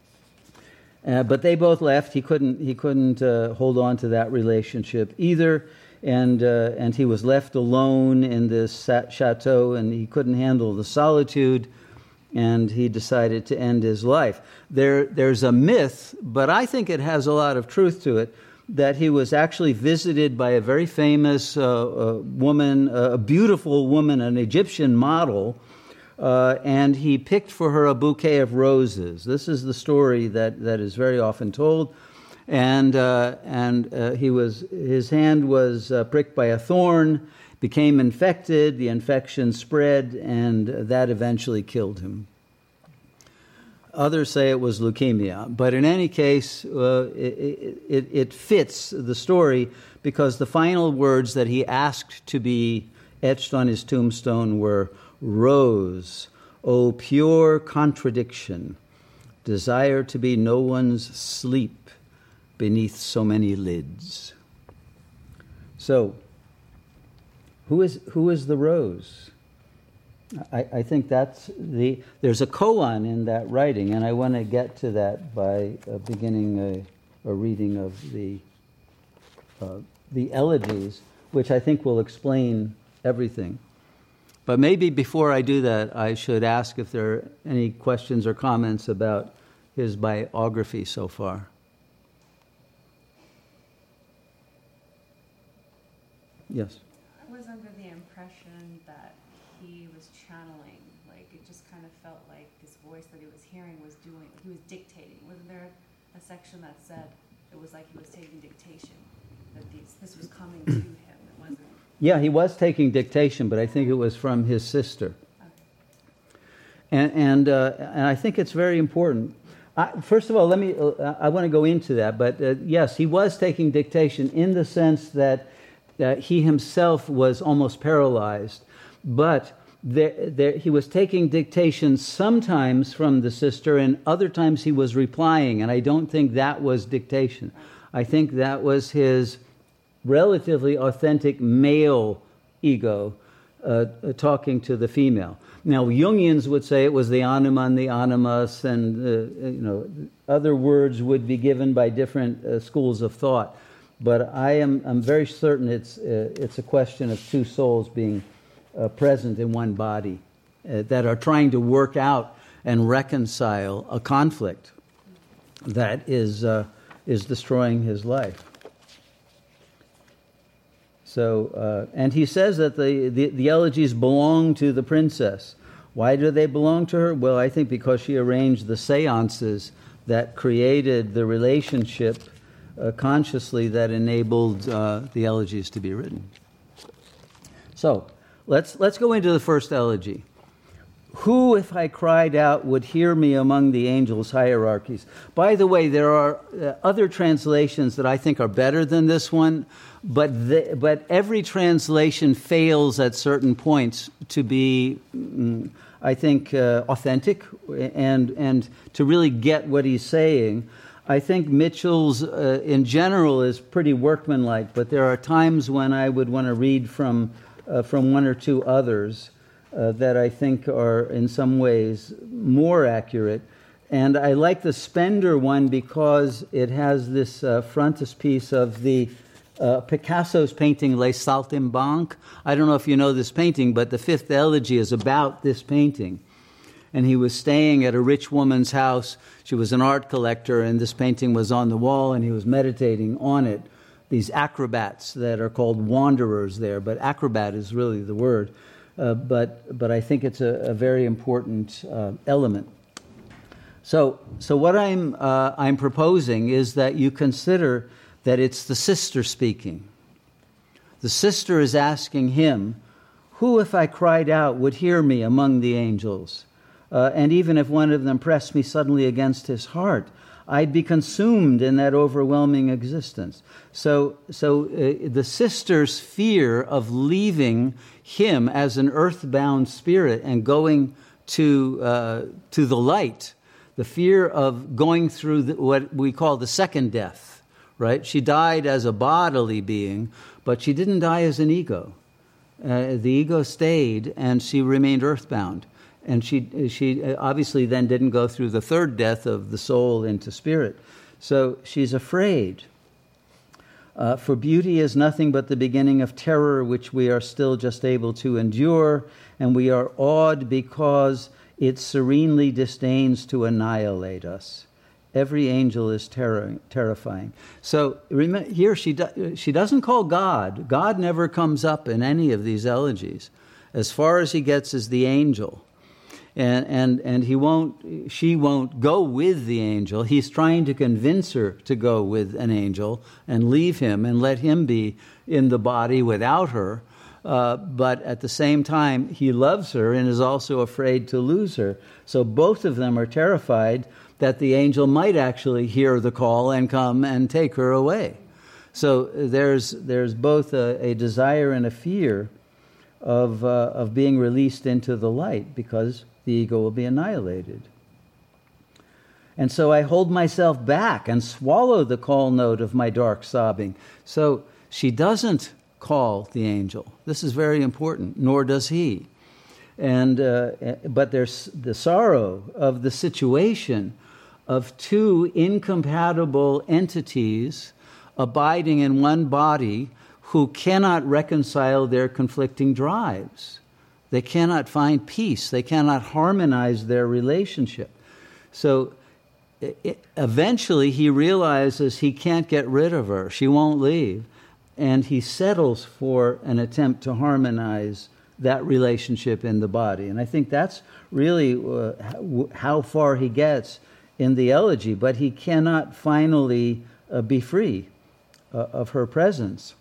Uh, but they both left. He couldn't, he couldn't uh, hold on to that relationship either. And uh, and he was left alone in this chateau, and he couldn't handle the solitude, and he decided to end his life. There, there's a myth, but I think it has a lot of truth to it, that he was actually visited by a very famous uh, uh, woman, uh, a beautiful woman, an Egyptian model, uh, and he picked for her a bouquet of roses. This is the story that, that is very often told. And uh, and uh, he was his hand was uh, pricked by a thorn, became infected. The infection spread, and that eventually killed him. Others say it was leukemia, but in any case, uh, it, it, it fits the story because the final words that he asked to be etched on his tombstone were "Rose, O pure contradiction, desire to be no one's sleep beneath so many lids." So, who is who is the rose? I, I think that's the. There's a koan in that writing, and I want to get to that by uh, beginning a, a reading of the uh, the elegies, which I think will explain everything. But maybe before I do that, I should ask if there are any questions or comments about his biography so far. Yes. I was under the impression that he was channeling, like it just kind of felt like this voice that he was hearing was doing, he was dictating. Wasn't there a section that said it was like he was taking dictation, that these, this was coming to him, it wasn't? Yeah, he was taking dictation, but I think it was from his sister. Okay. And and, uh, and I think it's very important. I, first of all, let me, uh, I want to go into that, but uh, yes, he was taking dictation in the sense that Uh, he himself was almost paralyzed, but there, there, he was taking dictation sometimes from the sister, and other times he was replying, and I don't think that was dictation. I think that was his relatively authentic male ego uh, talking to the female. Now, Jungians would say it was the anima and the animus, and uh, you know, other words would be given by different uh, schools of thought. But I am I'm very certain it's uh, it's a question of two souls being uh, present in one body uh, that are trying to work out and reconcile a conflict that is uh, is destroying his life. So uh, and he says that the, the the elegies belong to the princess. Why do they belong to her? Well, I think because she arranged the seances that created the relationship Uh, consciously that enabled uh, the elegies to be written. So let's let's go into the first elegy. Who, if I cried out, would hear me among the angels' hierarchies? By the way, there are uh, other translations that I think are better than this one, but the, but every translation fails at certain points to be, mm, I think, uh, authentic and and to really get what he's saying. I think Mitchell's, uh, in general, is pretty workmanlike, but there are times when I would want to read from uh, from one or two others uh, that I think are, in some ways, more accurate. And I like the Spender one because it has this uh, frontispiece of the uh, Picasso's painting Les Saltimbanques. I don't know if you know this painting, but the fifth elegy is about this painting. And he was staying at a rich woman's house. She was an art collector, and this painting was on the wall, and he was meditating on it. these acrobats that are called wanderers there, but acrobat is really the word. Uh, but but I think it's a, a very important uh, element. So so what I'm uh, I'm proposing is that you consider that it's the sister speaking. The sister is asking him, "Who, if I cried out, would hear me among the angels? Uh, and even if one of them pressed me suddenly against his heart, I'd be consumed in that overwhelming existence." So, so uh, the sister's fear of leaving him as an earthbound spirit and going to uh, to the light, the fear of going through the, what we call the second death, right? She died as a bodily being, but she didn't die as an ego. Uh, the ego stayed, and she remained earthbound. And she she obviously then didn't go through the third death of the soul into spirit. So she's afraid. Uh, for beauty is nothing but the beginning of terror, which we are still just able to endure, and we are awed because it serenely disdains to annihilate us. Every angel is terror, terrifying. So remember, here she do, she doesn't call God. God never comes up in any of these elegies. As far as he gets is the angel. And, and and he won't, she won't go with the angel. He's trying to convince her to go with an angel and leave him and let him be in the body without her. Uh, but at the same time, he loves her and is also afraid to lose her. So both of them are terrified that the angel might actually hear the call and come and take her away. So there's there's both a, a desire and a fear of uh, of being released into the light, because the ego will be annihilated. And so I hold myself back and swallow the call note of my dark sobbing. So she doesn't call the angel. This is very important, nor does he. And uh, but there's the sorrow of the situation of two incompatible entities abiding in one body who cannot reconcile their conflicting drives. They cannot find peace. They cannot harmonize their relationship. So it, eventually he realizes he can't get rid of her. She won't leave. And he settles for an attempt to harmonize that relationship in the body. And I think that's really uh, how far he gets in the elegy. But he cannot finally uh, be free uh, of her presence.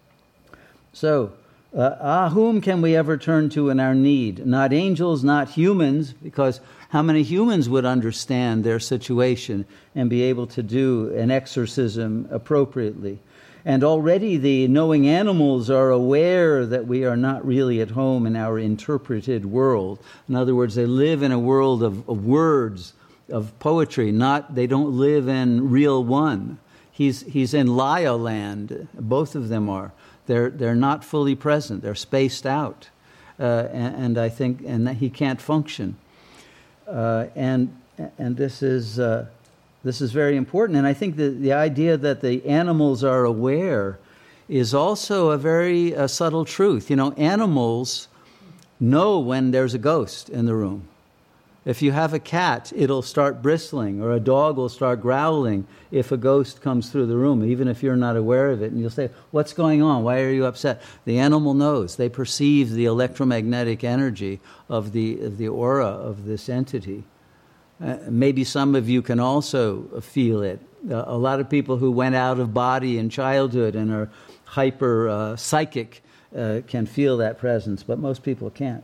So, uh, ah, whom can we ever turn to in our need? Not angels, not humans, because how many humans would understand their situation and be able to do an exorcism appropriately? And already the knowing animals are aware that we are not really at home in our interpreted world. In other words, they live in a world of, of words, of poetry. Not they don't live in real one. He's he's in Laya land. Both of them are. They're they're not fully present. They're spaced out, uh, and, and I think and he can't function. Uh, and and this is uh, this is very important. And I think the the idea that the animals are aware is also a very uh, subtle truth. You know, animals know when there's a ghost in the room. If you have a cat, it'll start bristling, or a dog will start growling if a ghost comes through the room, even if you're not aware of it. And you'll say, "What's going on? Why are you upset?" The animal knows. They perceive the electromagnetic energy of the of the aura of this entity. Uh, maybe some of you can also feel it. Uh, a lot of people who went out of body in childhood and are hyper uh, psychic uh, can feel that presence, but most people can't.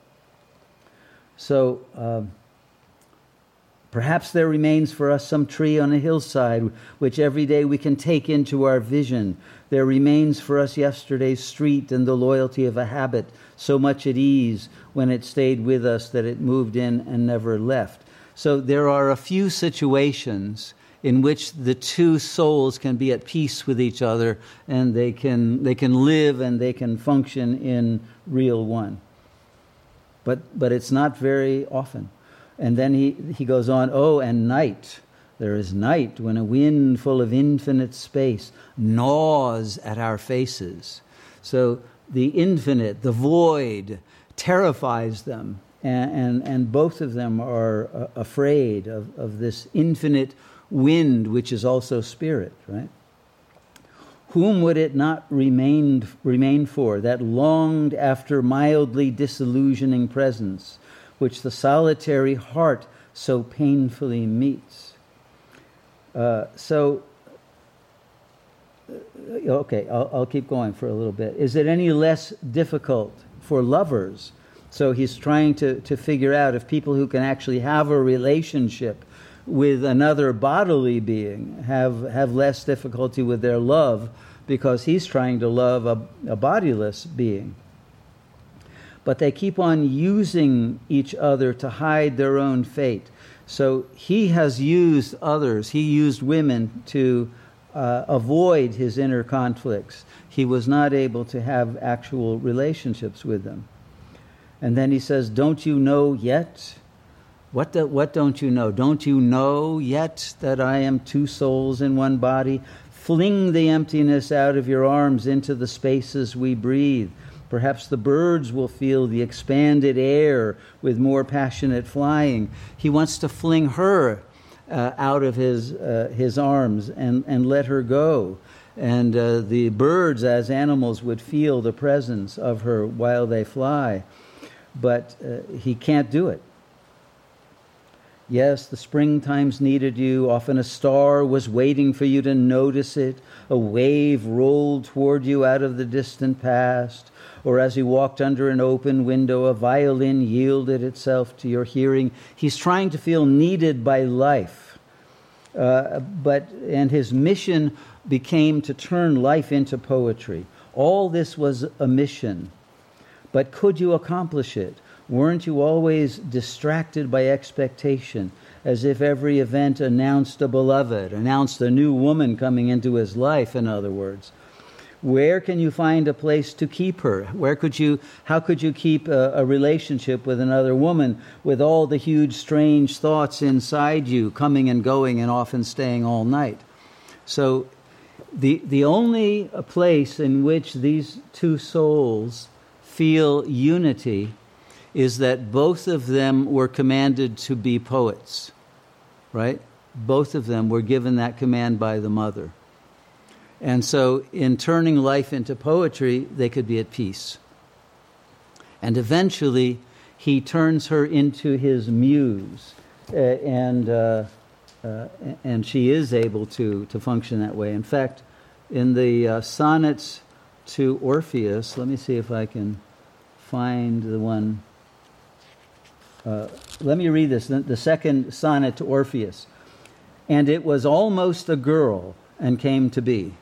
So um, perhaps there remains for us some tree on a hillside which every day we can take into our vision. There remains for us yesterday's street and the loyalty of a habit, so much at ease when it stayed with us that it moved in and never left. So there are a few situations in which the two souls can be at peace with each other, and they can they can live and they can function in real one. But but it's not very often. And then he, he goes on, oh, and night. There is night when a wind full of infinite space gnaws at our faces. So the infinite, the void, terrifies them. And, and, and both of them are uh, afraid of, of this infinite wind, which is also spirit, right? Whom would it not remain, remain for, that longed after mildly disillusioning presence, which the solitary heart so painfully meets? Uh, so, okay, I'll, I'll keep going for a little bit. Is it any less difficult for lovers? So he's trying to, to figure out if people who can actually have a relationship with another bodily being have, have less difficulty with their love, because he's trying to love a, a bodiless being. But they keep on using each other to hide their own fate. So he has used others. He used women to uh, avoid his inner conflicts. He was not able to have actual relationships with them. And then he says, don't you know yet? What, do, what don't you know? Don't you know yet that I am two souls in one body? Fling the emptiness out of your arms into the spaces we breathe. Perhaps the birds will feel the expanded air with more passionate flying. He wants to fling her uh, out of his uh, his arms and, and let her go. And uh, the birds, as animals, would feel the presence of her while they fly. But uh, he can't do it. Yes, the springtimes needed you. Often a star was waiting for you to notice it. A wave rolled toward you out of the distant past. Or as you walked under an open window, a violin yielded itself to your hearing. He's trying to feel needed by life. Uh, but and his mission became to turn life into poetry. All this was a mission. But could you accomplish it? Weren't you always distracted by expectation, as if every event announced a beloved, announced a new woman coming into his life, in other words? Where can you find a place to keep her? Where could you, how could you keep a, a relationship with another woman with all the huge, strange thoughts inside you, coming and going and often staying all night? So the, the only place in which these two souls feel unity is that both of them were commanded to be poets, right? Both of them were given that command by the mother. And so in turning life into poetry, they could be at peace. And eventually, he turns her into his muse, uh, and uh, uh, and she is able to, to function that way. In fact, in the uh, sonnets to Orpheus, let me see if I can find the one. Uh, let me read this, the, the second sonnet to Orpheus. And it was almost a girl and came to be.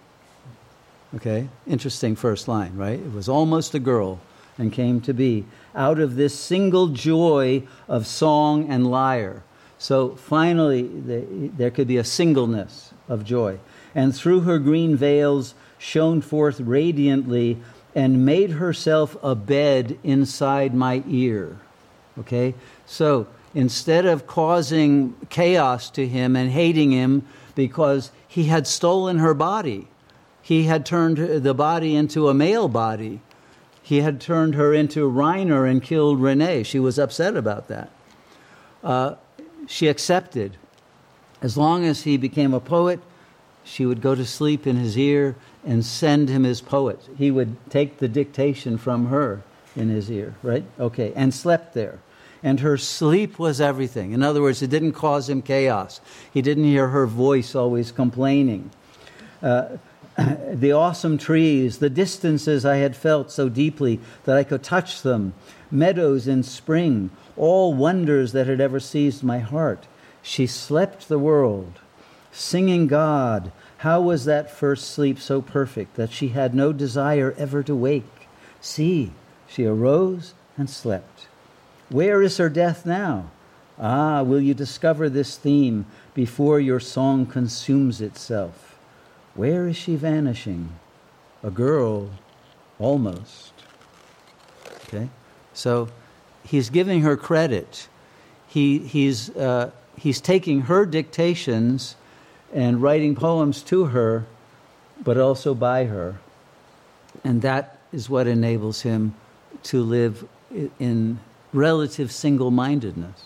Okay, interesting first line, right? It was almost a girl and came to be out of this single joy of song and lyre. So finally, the, there could be a singleness of joy. And through her green veils shone forth radiantly and made herself a bed inside my ear. Okay, so instead of causing chaos to him and hating him because he had stolen her body, he had turned the body into a male body. He had turned her into Reiner and killed Renee. She was upset about that. Uh, she accepted. As long as he became a poet, she would go to sleep in his ear and send him his poet. He would take the dictation from her in his ear, right? Okay, and slept there. And her sleep was everything. In other words, it didn't cause him chaos. He didn't hear her voice always complaining. Uh, the awesome trees, the distances I had felt so deeply that I could touch them, meadows in spring, all wonders that had ever seized my heart. She slept the world, singing God. How was that first sleep so perfect that she had no desire ever to wake? See, she arose and slept. Where is her death now? Ah, will you discover this theme before your song consumes itself? Where is she vanishing? A girl, almost. Okay, so he's giving her credit. He he's uh, he's taking her dictations and writing poems to her, but also by her, and that is what enables him to live in relative single-mindedness.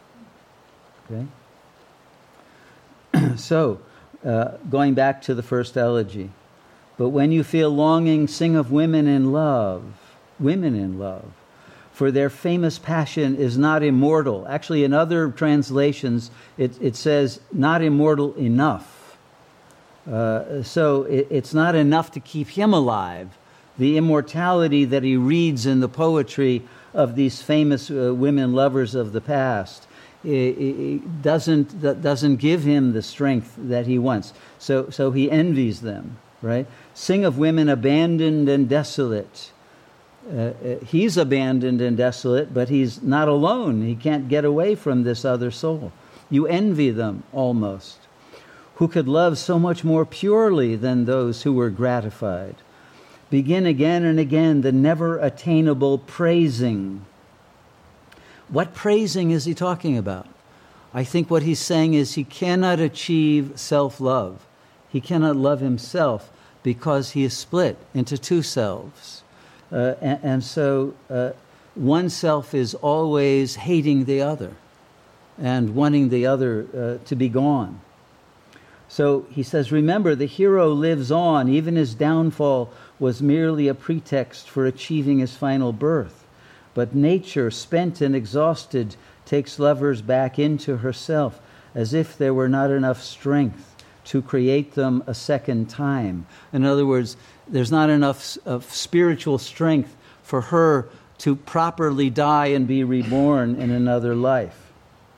Okay, so. Uh, going back to the first elegy, But when you feel longing, sing of women in love, women in love. For their famous passion is not immortal. Actually, in other translations, it, it says not immortal enough. Uh, so it, it's not enough to keep him alive. The immortality that he reads in the poetry of these famous uh, women lovers of the past it, it doesn't, that doesn't give him the strength that he wants. So, so he envies them, right? Sing of women abandoned and desolate. Uh, he's abandoned and desolate, but he's not alone. He can't get away from this other soul. You envy them almost. Who could love so much more purely than those who were gratified? Begin again and again the never attainable praising. What praising is he talking about? I think what he's saying is he cannot achieve self-love. He cannot love himself because he is split into two selves. Uh, and, and so uh, one self is always hating the other and wanting the other uh, to be gone. So he says, remember, the hero lives on. Even his downfall was merely a pretext for achieving his final birth. But nature, spent and exhausted, takes lovers back into herself as if there were not enough strength to create them a second time. In other words, there's not enough of spiritual strength for her to properly die and be reborn in another life.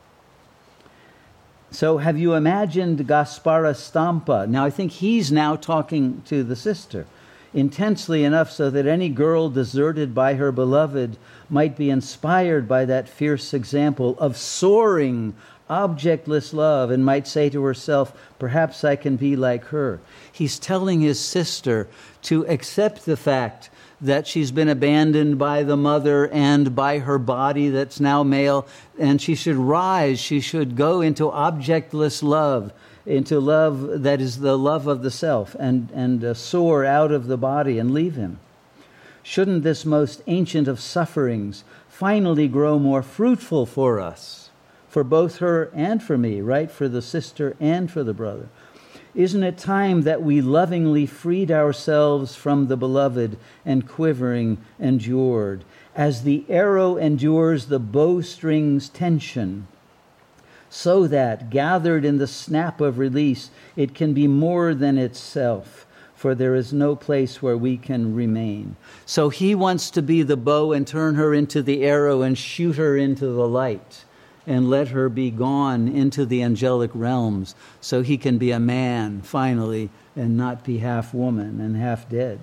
So have you imagined Gaspara Stampa? Now I think he's now talking to the sister, intensely enough so that any girl deserted by her beloved might be inspired by that fierce example of soaring, objectless love and might say to herself, perhaps I can be like her. He's telling his sister to accept the fact that she's been abandoned by the mother and by her body that's now male, and she should rise, she should go into objectless love, into love that is the love of the self, and, and uh, soar out of the body and leave him. Shouldn't this most ancient of sufferings finally grow more fruitful for us? For both her and for me, right? For the sister and for the brother. Isn't it time that we lovingly freed ourselves from the beloved and quivering endured, as the arrow endures the bowstring's tension, so that, gathered in the snap of release, it can be more than itself, for there is no place where we can remain. So he wants to be the bow and turn her into the arrow and shoot her into the light, and let her be gone into the angelic realms so he can be a man finally and not be half woman and half dead.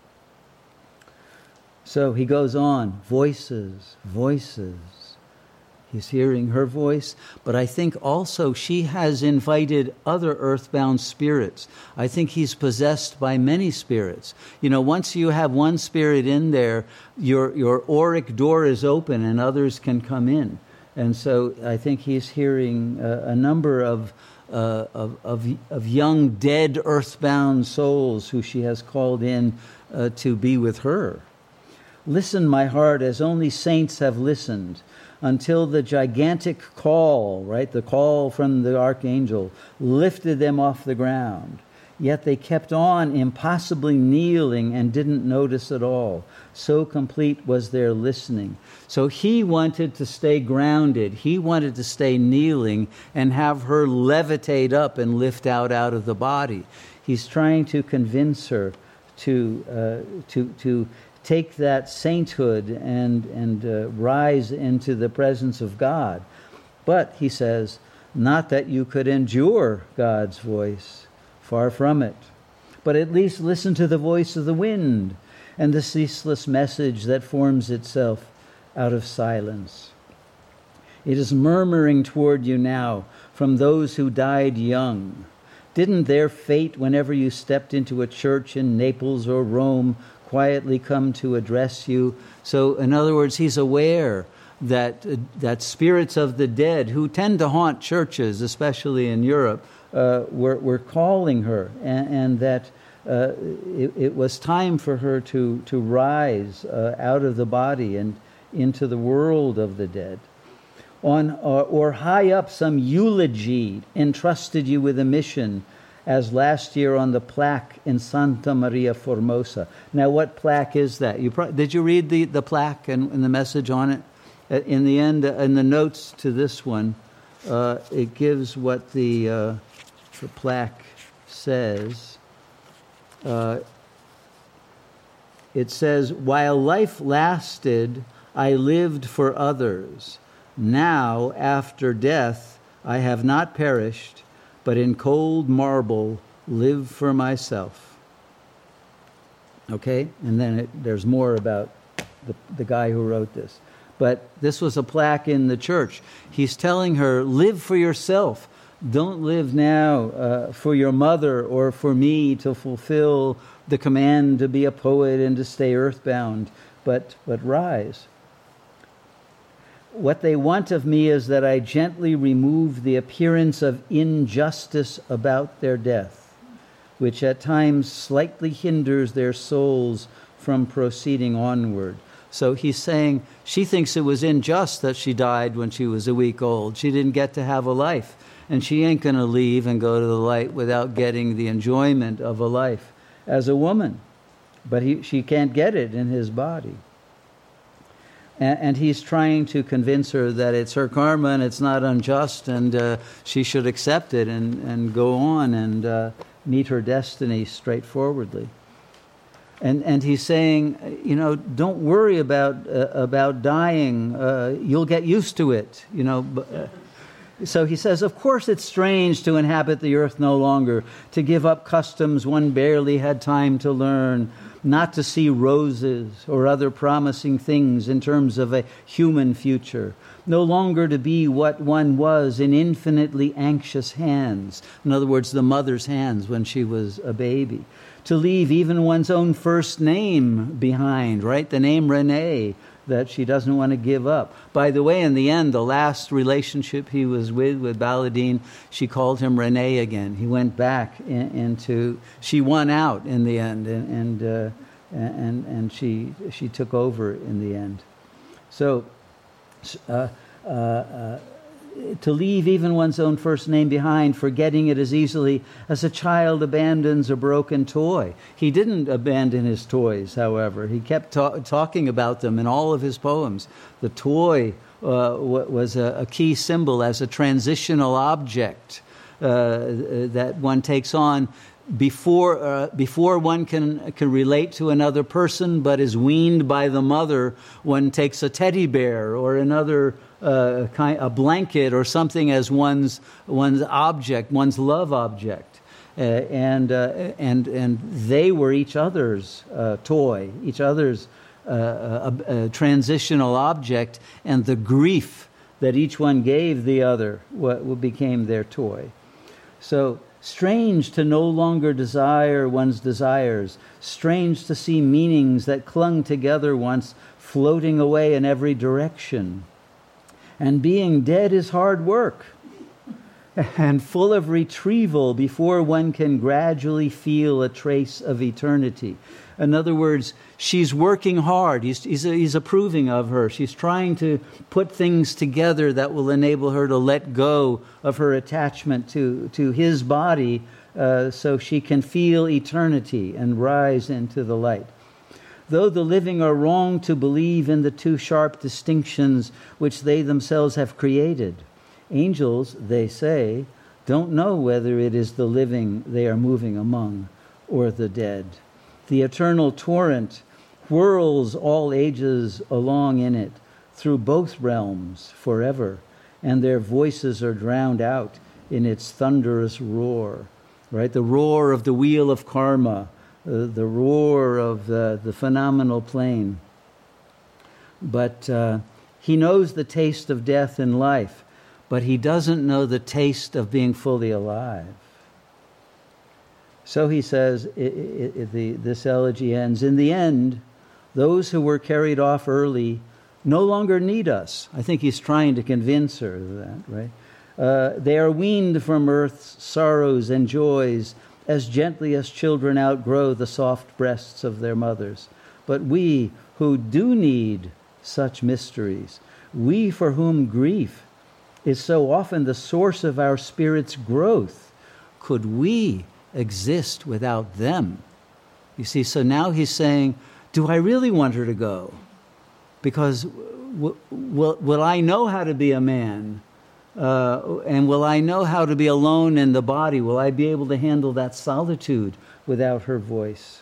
So he goes on, voices, voices. He's hearing her voice, but I think also she has invited other earthbound spirits. I think he's possessed by many spirits. You know, once you have one spirit in there, your, your auric door is open and others can come in. And so I think he's hearing uh, a number of, uh, of, of, of young, dead, earthbound souls who she has called in uh, to be with her. Listen, my heart, as only saints have listened, until the gigantic call, right, the call from the archangel, lifted them off the ground. Yet they kept on impossibly kneeling and didn't notice at all. So complete was their listening. So he wanted to stay grounded. He wanted to stay kneeling and have her levitate up and lift out out of the body. He's trying to convince her to uh, to to take that sainthood and and uh, rise into the presence of God. But he says, not that you could endure God's voice. Far from it. But at least listen to the voice of the wind and the ceaseless message that forms itself out of silence. It is murmuring toward you now from those who died young. Didn't their fate, whenever you stepped into a church in Naples or Rome, quietly come to address you? So, in other words, he's aware that, uh, that spirits of the dead who tend to haunt churches, especially in Europe, Uh, were, were calling her, and, and that uh, it, it was time for her to, to rise uh, out of the body and into the world of the dead. On or, or high up, some eulogy entrusted you with a mission as last year on the plaque in Santa Maria Formosa. Now, what plaque is that? You pro- did you read the, the plaque and, and the message on it? In the end, in the notes to this one, uh, it gives what the, uh, the plaque says. Uh, it says, "While life lasted, I lived for others. Now, after death, I have not perished, but in cold marble live for myself." Okay? And then it, there's more about the, the guy who wrote this. But this was a plaque in the church. He's telling her, live for yourself. Don't live now uh, for your mother or for me to fulfill the command to be a poet and to stay earthbound, but, but rise. What they want of me is that I gently remove the appearance of injustice about their death, which at times slightly hinders their souls from proceeding onward. So he's saying she thinks it was unjust that she died when she was a week old. She didn't get to have a life. And she ain't going to leave and go to the light without getting the enjoyment of a life as a woman. But he, she can't get it in his body. And, and he's trying to convince her that it's her karma and it's not unjust, and uh, she should accept it and, and go on and uh, meet her destiny straightforwardly. And and he's saying, you know, don't worry about uh, about dying. Uh, you'll get used to it, you know. Uh, so he says, of course it's strange to inhabit the earth no longer, to give up customs one barely had time to learn, not to see roses or other promising things in terms of a human future, no longer to be what one was in infinitely anxious hands. In other words, the mother's hands when she was a baby. To leave even one's own first name behind, right? The name Renee that she doesn't want to give up. By the way, in the end, the last relationship he was with, with Baladine, she called him Renee again. He went back in, into, she won out in the end, and and uh, and, and she she took over in the end. So, uh, uh, uh, to leave even one's own first name behind, forgetting it as easily as a child abandons a broken toy. He didn't abandon his toys, however. He kept ta- talking about them in all of his poems. The toy uh, w- was a, a key symbol as a transitional object uh, that one takes on before uh, before one can can relate to another person, but is weaned by the mother. One takes a teddy bear or another uh, kind a blanket or something as one's one's object, one's love object, uh, and uh, and and they were each other's uh, toy, each other's uh, a, a transitional object, and the grief that each one gave the other what, what became their toy. So. Strange to no longer desire one's desires. Strange to see meanings that clung together once floating away in every direction. And being dead is hard work and full of retrieval before one can gradually feel a trace of eternity. In other words, she's working hard. He's, he's, he's approving of her. She's trying to put things together that will enable her to let go of her attachment to, to his body uh, so she can feel eternity and rise into the light. Though the living are wrong to believe in the two sharp distinctions which they themselves have created, angels, they say, don't know whether it is the living they are moving among or the dead. The eternal torrent whirls all ages along in it, through both realms forever, and their voices are drowned out in its thunderous roar. Right, the roar of the wheel of karma, uh, the roar of the, the phenomenal plane. But uh, he knows the taste of death in life, but he doesn't know the taste of being fully alive. So he says, it, it, it, the, this elegy ends, in the end, those who were carried off early no longer need us. I think he's trying to convince her of that, right? Uh, they are weaned from earth's sorrows and joys as gently as children outgrow the soft breasts of their mothers. But we who do need such mysteries, we for whom grief is so often the source of our spirit's growth, could we exist without them. You see, so now he's saying, do I really want her to go? Because w- will, will I know how to be a man? Uh, and will I know how to be alone in the body? Will I be able to handle that solitude without her voice?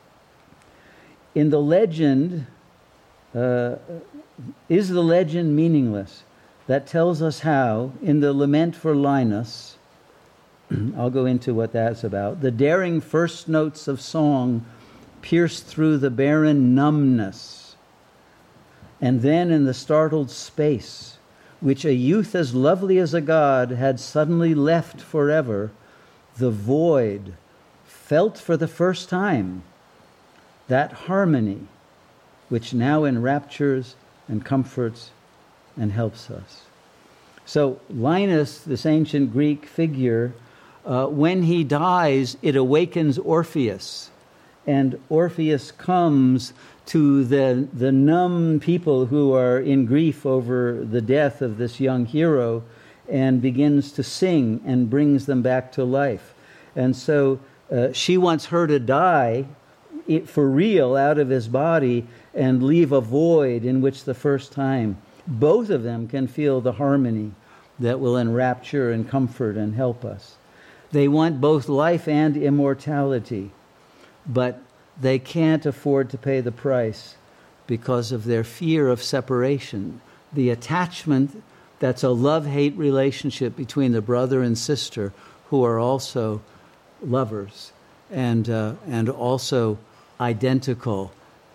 In the legend, uh, is the legend meaningless? That tells us how, in the Lament for Linus, I'll go into what that's about, the daring first notes of song pierce through the barren numbness, and then in the startled space, which a youth as lovely as a god had suddenly left forever, the void felt for the first time that harmony which now enraptures and comforts and helps us. So Linus, this ancient Greek figure, uh, when he dies, it awakens Orpheus. And Orpheus comes to the, the numb people who are in grief over the death of this young hero and begins to sing and brings them back to life. And so uh, she wants her to die it, for real out of his body and leave a void in which the first time both of them can feel the harmony that will enrapture and comfort and help us. They want both life and immortality, but they can't afford to pay the price because of their fear of separation. The attachment that's a love-hate relationship between the brother and sister who are also lovers and uh, and also identical.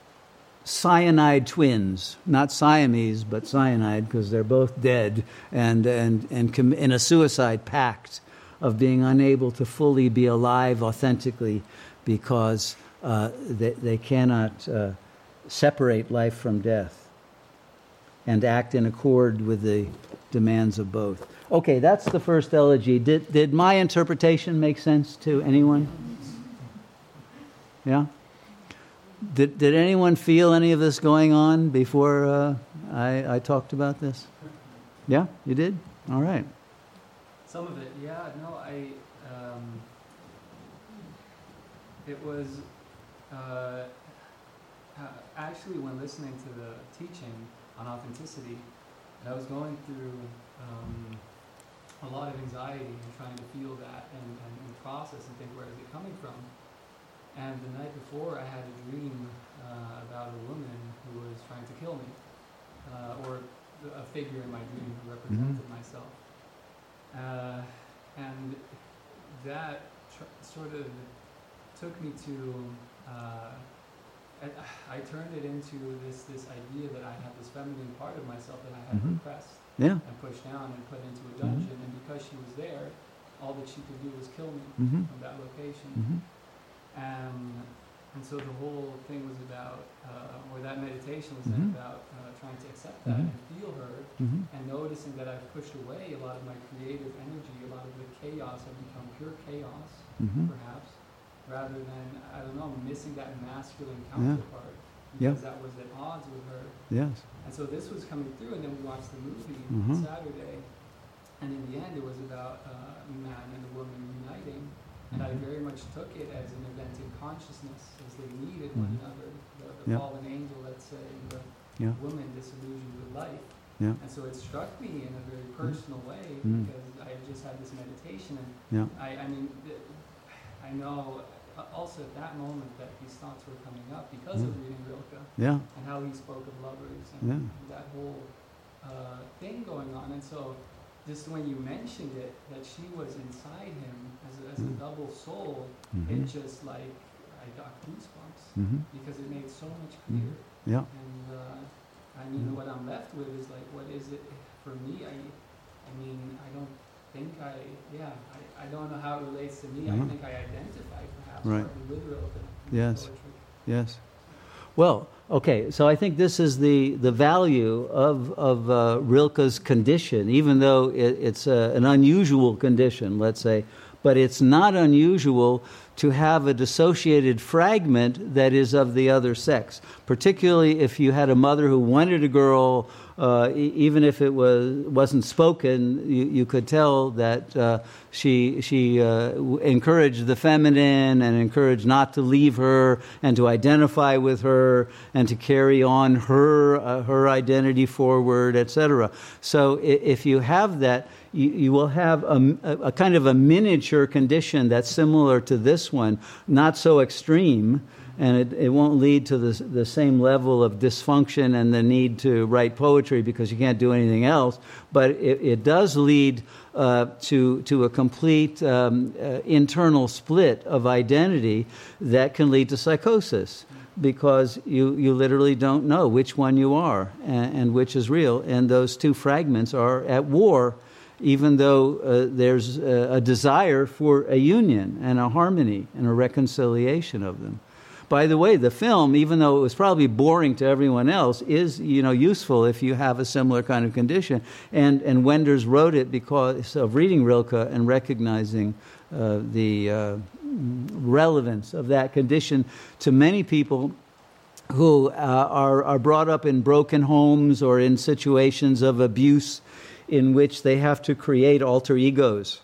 Cyanide twins, not Siamese, but cyanide, because they're both dead and, and, and com- in a suicide pact of being unable to fully be alive authentically because uh, they, they cannot uh, separate life from death and act in accord with the demands of both. Okay, that's the first elegy. Did, did my interpretation make sense to anyone? Yeah? Did did anyone feel any of this going on before uh, I, I talked about this? Yeah, you did? All right. Some of it, yeah. No, I. Um, it was uh, actually when listening to the teaching on authenticity, I was going through um, a lot of anxiety and trying to feel that and, and, and process and think, where is it coming from? And the night before, I had a dream uh, about a woman who was trying to kill me, uh, or a figure in my dream who represented mm-hmm. myself. Uh, and that tr- sort of took me to, uh, I, I turned it into this, this idea that I had this feminine part of myself that I had mm-hmm. repressed yeah. and pushed down and put into a dungeon. Mm-hmm. And because she was there, all that she could do was kill me mm-hmm. from that location. Mm-hmm. Um, and so the whole thing was about, uh, or that meditation was mm-hmm. then about uh, trying to accept that mm-hmm. and feel her, mm-hmm. and noticing that I've pushed away a lot of my creative energy, a lot of the chaos had become pure chaos, mm-hmm. perhaps, rather than, I don't know, missing that masculine counterpart, yeah. because yeah. that was at odds with her. Yes. And so this was coming through, and then we watched the movie mm-hmm. on Saturday, and in the end it was about uh, a man and a woman uniting. And I very much took it as an event in consciousness, as they needed mm-hmm. one another. The, the yeah. fallen angel, let's say, and the yeah. woman disillusioned with life. Yeah. And so it struck me in a very personal mm-hmm. way mm-hmm. because I just had this meditation. And yeah. I, I mean, th- I know also at that moment that these thoughts were coming up because mm-hmm. of reading Rilke yeah. and how he spoke of lovers and yeah. that whole uh, thing going on. And so just when you mentioned it, that she was inside him as a, as a double soul, mm-hmm. it just like, I got goosebumps mm-hmm. because it made so much clear. Mm-hmm. Yeah. And uh, I mean, mm-hmm. what I'm left with is like, what is it for me? I, I mean, I don't think I, yeah, I, I don't know how it relates to me. Mm-hmm. I think I identify perhaps right. with Rilke. Yes. Poetry. Yes. Well, okay, so I think this is the, the value of, of uh, Rilke's condition, even though it, it's a, an unusual condition, let's say, But it's not unusual to have a dissociated fragment that is of the other sex, particularly if you had a mother who wanted a girl. Uh, e- even if it was wasn't spoken, you, you could tell that uh, she she uh, w- encouraged the feminine and encouraged not to leave her and to identify with her and to carry on her uh, her identity forward, et cetera. So i- if you have that, you, you will have a, a kind of a miniature condition that's similar to this one, not so extreme. And it, it won't lead to the, the same level of dysfunction and the need to write poetry because you can't do anything else. But it, it does lead uh, to, to a complete um, uh, internal split of identity that can lead to psychosis because you, you literally don't know which one you are and, and which is real. And those two fragments are at war, even though uh, there's a, a desire for a union and a harmony and a reconciliation of them. By the way, the film, even though it was probably boring to everyone else, is, you know, useful if you have a similar kind of condition. And and Wenders wrote it because of reading Rilke and recognizing uh, the uh, relevance of that condition to many people who uh, are are brought up in broken homes or in situations of abuse in which they have to create alter egos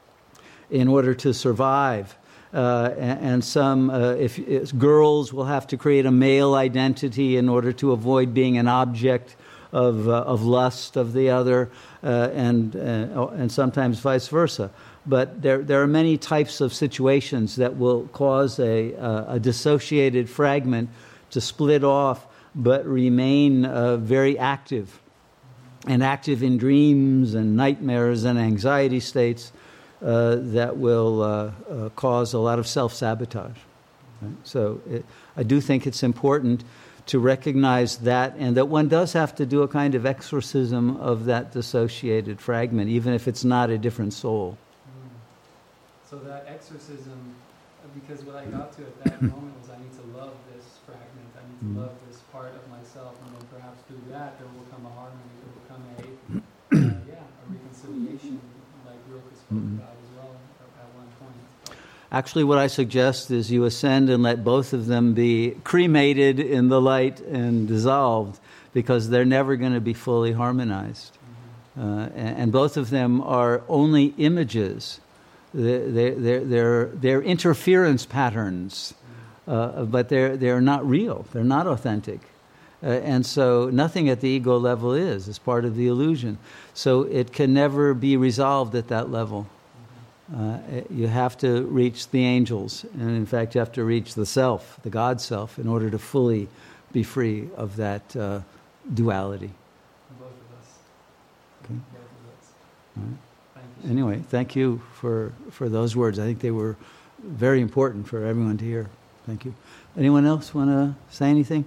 in order to survive. Uh, and, and some, uh, if, if girls will have to create a male identity in order to avoid being an object of uh, of lust of the other, uh, and uh, and sometimes vice versa. But there there are many types of situations that will cause a uh, a dissociated fragment to split off, but remain uh, very active, and active in dreams and nightmares and anxiety states. Uh, that will uh, uh, cause a lot of self-sabotage. Right? So it, I do think it's important to recognize that, and that one does have to do a kind of exorcism of that dissociated fragment, even if it's not a different soul. Mm. So that exorcism, because what I got to at that moment was I need to love this fragment, I need to mm. love this part of myself, and then perhaps through that there will come a harmony, there will come a, uh, yeah, a reconciliation. Mm-hmm. About as well at one point. Actually, what I suggest is you ascend and let both of them be cremated in the light and dissolved, because they're never going to be fully harmonized. Mm-hmm. Uh, and, and both of them are only images. They're, they're, they're, they're interference patterns, mm-hmm. uh, but they're, they're not real. They're not authentic. Uh, and so nothing at the ego level is. It's part of the illusion. So it can never be resolved at that level. Uh, you have to reach the angels. And in fact, you have to reach the self, the God self, in order to fully be free of that uh, duality. Both of us. Okay. Both of us. All right. Thank you. Anyway, thank you for, for those words. I think they were very important for everyone to hear. Thank you. Anyone else want to say anything?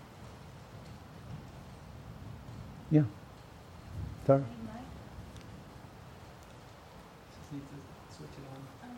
Yeah. Tara? Just need to switch it on.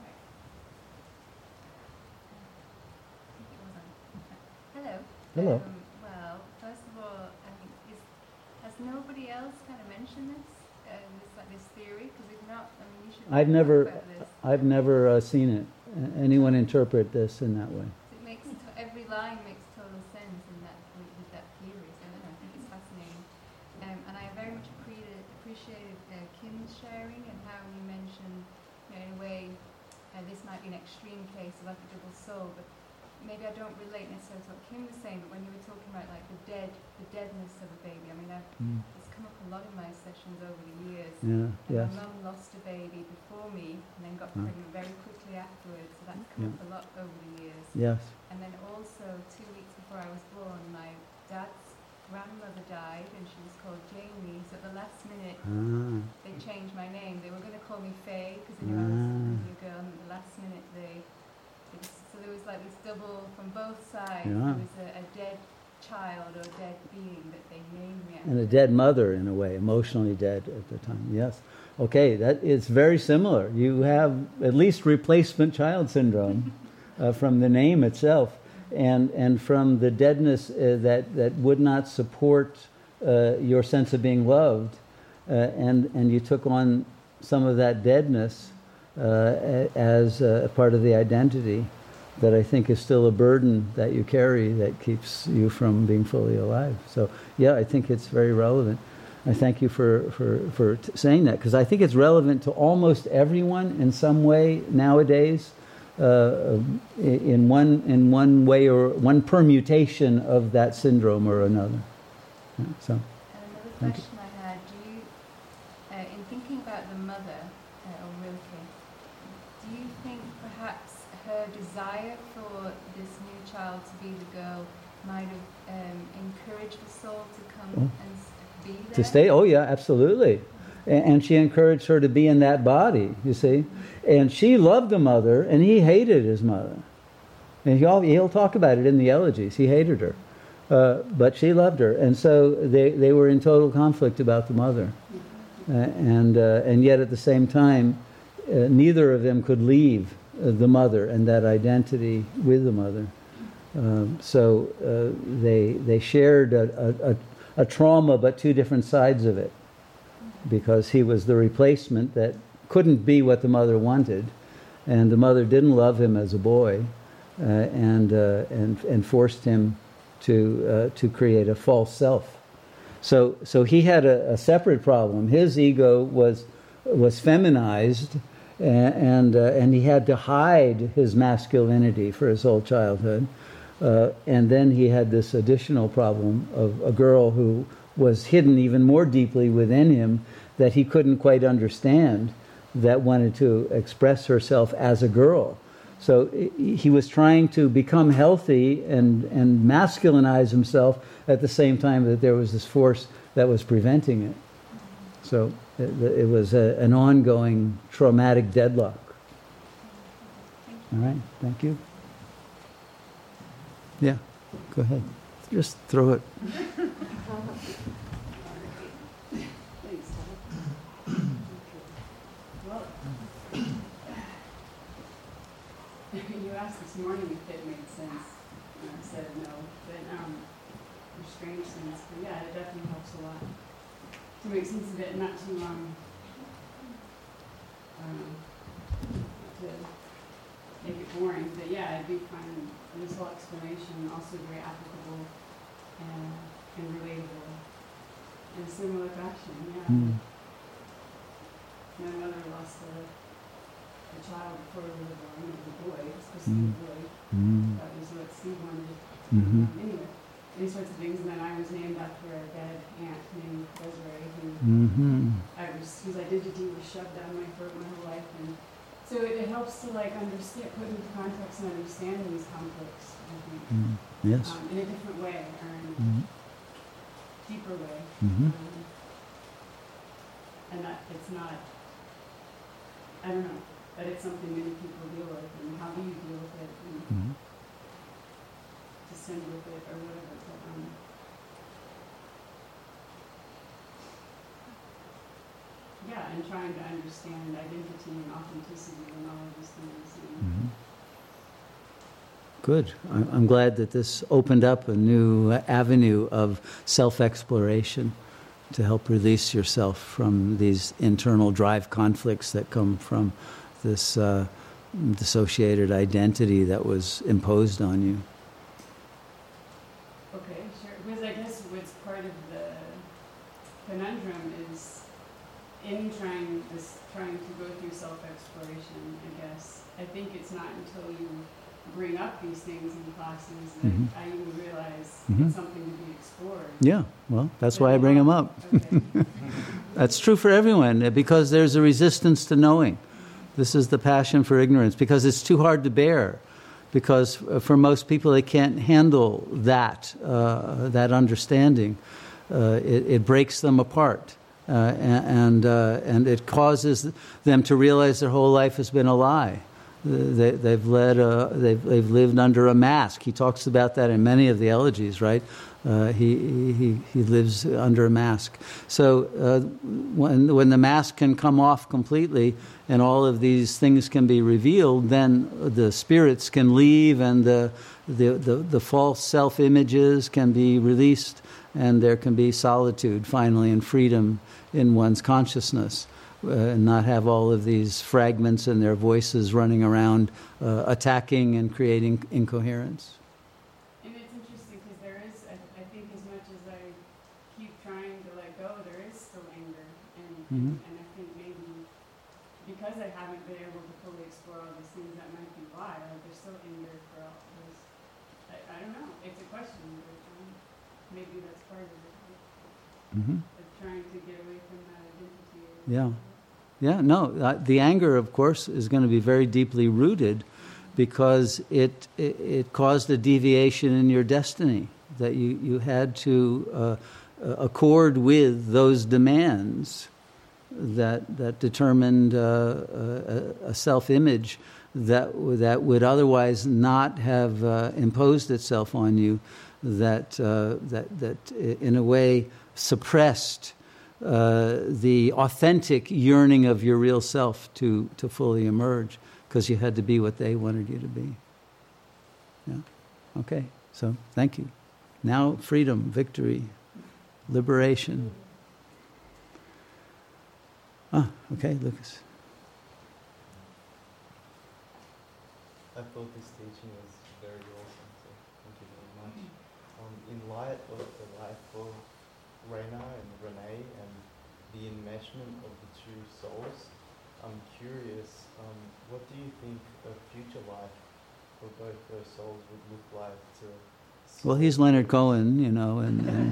Hello. Hello. Um, well, first of all, I think is, has nobody else kind of mentioned this, uh, this like this theory? Because if not, I mean, you should. I've talk never, about this. I've never uh, seen it. Uh, anyone interpret this in that way? It makes to, every line makes total sense in that with, with that theory. So I don't know. I think it's fascinating, um, and I very much appreciated, appreciated uh, Kim's sharing and how you mentioned, you know, in a way, uh, this might be an extreme case of like a double soul, but maybe I don't relate necessarily to what Kim was saying. But when you were talking about like the dead, the deadness of a baby, I mean, I've, Mm. it's come up a lot in my sessions over the years. Yeah, And yes. my mum lost a baby before me and then got Mm. pregnant very quickly afterwards. So that's come Yeah. up a lot over the years. Yes. And then also two weeks before I was born, my dad's grandmother died and she was called Jamie. So at the last minute, Ah. they changed my name. They were going to call me Faye because they knew I was Ah. a new girl. And at the last minute, they, it was, so there was like this double from both sides. Yeah. There was a, a dead child or dead being that they named me after. And a dead mother, in a way, emotionally dead at the time. Yes. Okay, that is very similar. You have at least replacement child syndrome uh, from the name itself, and and from the deadness uh, that that would not support uh, your sense of being loved, uh, and and you took on some of that deadness uh, as a part of the identity that I think is still a burden that you carry that keeps you from being fully alive. So, yeah, I think it's very relevant. I thank you for, for, for t- saying that, because I think it's relevant to almost everyone in some way nowadays, uh, in one in one way or one permutation of that syndrome or another. Yeah, so, and another question I had, do you, uh, in thinking about the mother, uh, or Rilke, do you think perhaps her desire for this new child to be the girl might have um, encouraged the soul to come oh. and s- be there? To stay? Oh, yeah, absolutely. And, and she encouraged her to be in that body, you see. And she loved the mother, and he hated his mother. And he'll, he'll talk about it in the elegies. He hated her. Uh, but she loved her. And so they, they were in total conflict about the mother. Uh, and, uh, and yet at the same time, uh, neither of them could leave uh, the mother and that identity with the mother. Um, so uh, they, they shared a, a, a a trauma, but two different sides of it, because he was the replacement that couldn't be what the mother wanted, and the mother didn't love him as a boy, uh, and uh, and and forced him to uh, to create a false self. So so he had a, a separate problem. His ego was was feminized, and and, uh, and he had to hide his masculinity for his whole childhood. Uh, and then he had this additional problem of a girl who was hidden even more deeply within him that he couldn't quite understand, that wanted to express herself as a girl. So he was trying to become healthy and, and masculinize himself at the same time that there was this force that was preventing it. So it, it was a, an ongoing traumatic deadlock. All right, thank you. Yeah, go ahead. Just throw it. Well, you asked this morning if it made sense, and I said no, but um, for strange sense. But yeah, it definitely helps a lot to make sense of it, not to um, um, to make it boring. But yeah, I do find this whole explanation also very applicable and, and relatable in a similar fashion. Yeah. Mm. My mother lost a, a child before we were born. It was a boy. It was supposed to be a boy. Mm. That was what Steve wanted. Mm-hmm. Um, anyway, any sorts of things. And then I was named after a dead aunt named Desiree, who Mm-hmm. I was, whose identity was shoved down my throat my whole life. And so it, it helps to like understand, put into context and understand these conflicts, I think, Mm. Yes. um, in a different way or in a Mm-hmm. deeper way. Mm-hmm. Um, and that it's not, I don't know, but it's something many people deal with, and how do you deal with it, and Mm-hmm. to send with it or whatever. But, um, yeah, and trying to understand identity and authenticity and all of these things. And Mm-hmm. Good. I- I'm glad that this opened up a new avenue of self-exploration to help release yourself from these internal drive conflicts that come from this uh, dissociated identity that was imposed on you. Okay, sure. Because I guess what's part of the conundrum is in trying this, trying to go through self-exploration. I guess I think it's not until you bring up these things in classes that Mhm. I even realize Mhm. it's something to be explored. Yeah, well, that's why I bring them up. Okay. That's true for everyone, because there's a resistance to knowing. This is the passion for ignorance, because it's too hard to bear. Because uh, for most people, they can't handle that, uh, that understanding. Uh, it, it breaks them apart. Uh, and, uh, and it causes them to realize their whole life has been a lie. They, they've led a, they've, they've lived under a mask. He talks about that in many of the elegies, right? Uh, he, he, he lives under a mask. So uh, when, when the mask can come off completely and all of these things can be revealed, then the spirits can leave and the, the, the, the false self-images can be released, and there can be solitude finally and freedom in one's consciousness. uh, and not have all of these fragments and their voices running around, uh, attacking and creating incoherence. And it's interesting because there is, I, I think as much as I keep trying to let go, there is still anger. And, Mhm. and I think maybe because I haven't been able to fully explore all these things, that might be why. Like there's still anger for all this. I, I don't know. It's a question. But um, maybe that's part of it. Mm-hmm. Like trying to get away from that identity. Or Yeah. Yeah, no, uh, the anger, of course, is going to be very deeply rooted because it, it, it caused a deviation in your destiny, that you, you had to uh, accord with those demands that, that determined uh, a, a self-image that, that would otherwise not have uh, imposed itself on you, that, uh, that, that in a way suppressed Uh, the authentic yearning of your real self to, to fully emerge, because you had to be what they wanted you to be. Yeah. Okay. So thank you. Now freedom, victory, liberation. Ah, okay, Lucas. I thought this teaching was very awesome, so thank you very much. Um, in light of the life of Raina and Renee and the enmeshment of the two souls, I'm curious, um, what do you think a future life for both those souls would look like to... Well, he's Leonard Cohen, you know, and, and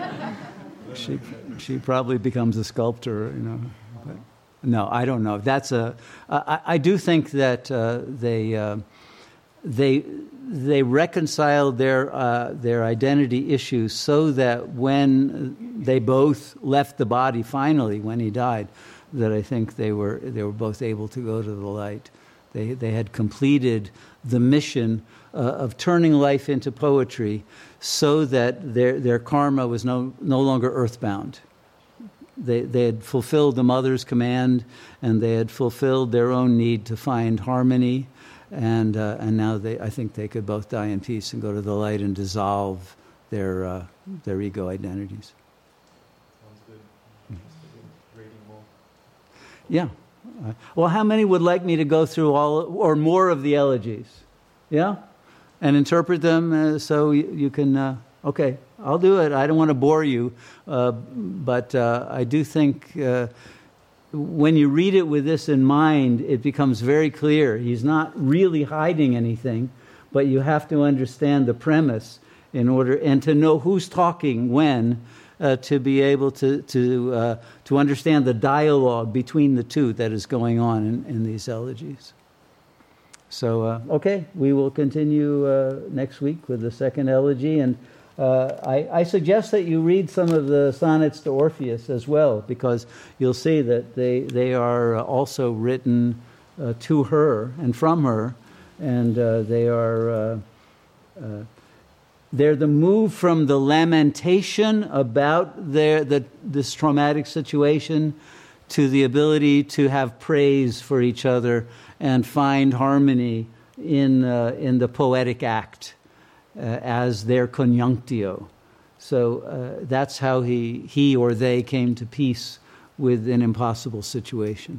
she she probably becomes a sculptor, you know. But no, I don't know. That's a. I, I do think that uh, they uh, they they reconciled their uh, their identity issues so that when they both left the body finally, when he died, that I think they were they were both able to go to the light. They they had completed the mission uh, of turning life into poetry, so that their their karma was no no longer earthbound. They they had fulfilled the mother's command, and they had fulfilled their own need to find harmony, and uh, and now they I think they could both die in peace and go to the light and dissolve their uh, their ego identities. Sounds good. I'm interested in reading more. Yeah. Uh, well, how many would like me to go through all or more of the elegies? Yeah? And interpret them uh, so you, you can... Uh, okay, I'll do it. I don't want to bore you. Uh, but uh, I do think uh, when you read it with this in mind, it becomes very clear. He's not really hiding anything, but you have to understand the premise in order... And to know who's talking when... Uh, to be able to to uh, to understand the dialogue between the two that is going on in, in these elegies. So, uh, okay, we will continue uh, next week with the second elegy, and uh, I, I suggest that you read some of the sonnets to Orpheus as well, because you'll see that they they are also written uh, to her and from her, and uh, they are. Uh, uh, They're the move from the lamentation about their the, this traumatic situation to the ability to have praise for each other and find harmony in uh, in the poetic act uh, as their conjunctio. So uh, that's how he he or they came to peace with an impossible situation.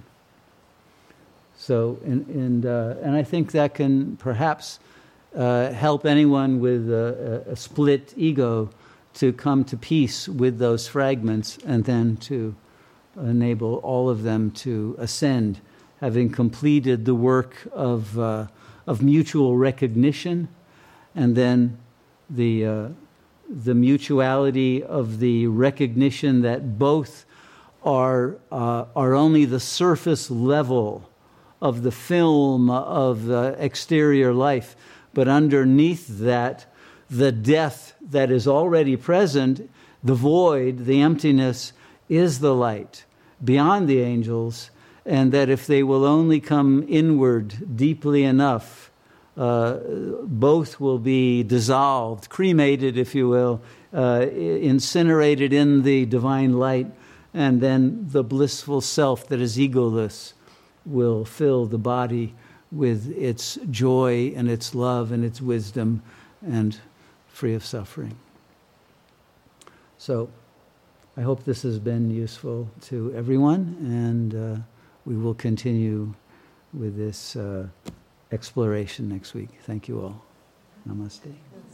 So and and uh, and I think that can perhaps. Uh, help anyone with a, a split ego to come to peace with those fragments, and then to enable all of them to ascend, having completed the work of uh, of mutual recognition, and then the uh, the mutuality of the recognition that both are uh, are only the surface level of the film of uh, exterior life. But underneath that, the death that is already present, the void, the emptiness, is the light beyond the angels, and that if they will only come inward deeply enough, uh, both will be dissolved, cremated, if you will, uh, incinerated in the divine light, and then the blissful self that is egoless will fill the body with its joy and its love and its wisdom, and free of suffering. So I hope this has been useful to everyone, and uh, we will continue with this uh, exploration next week. Thank you all. Namaste.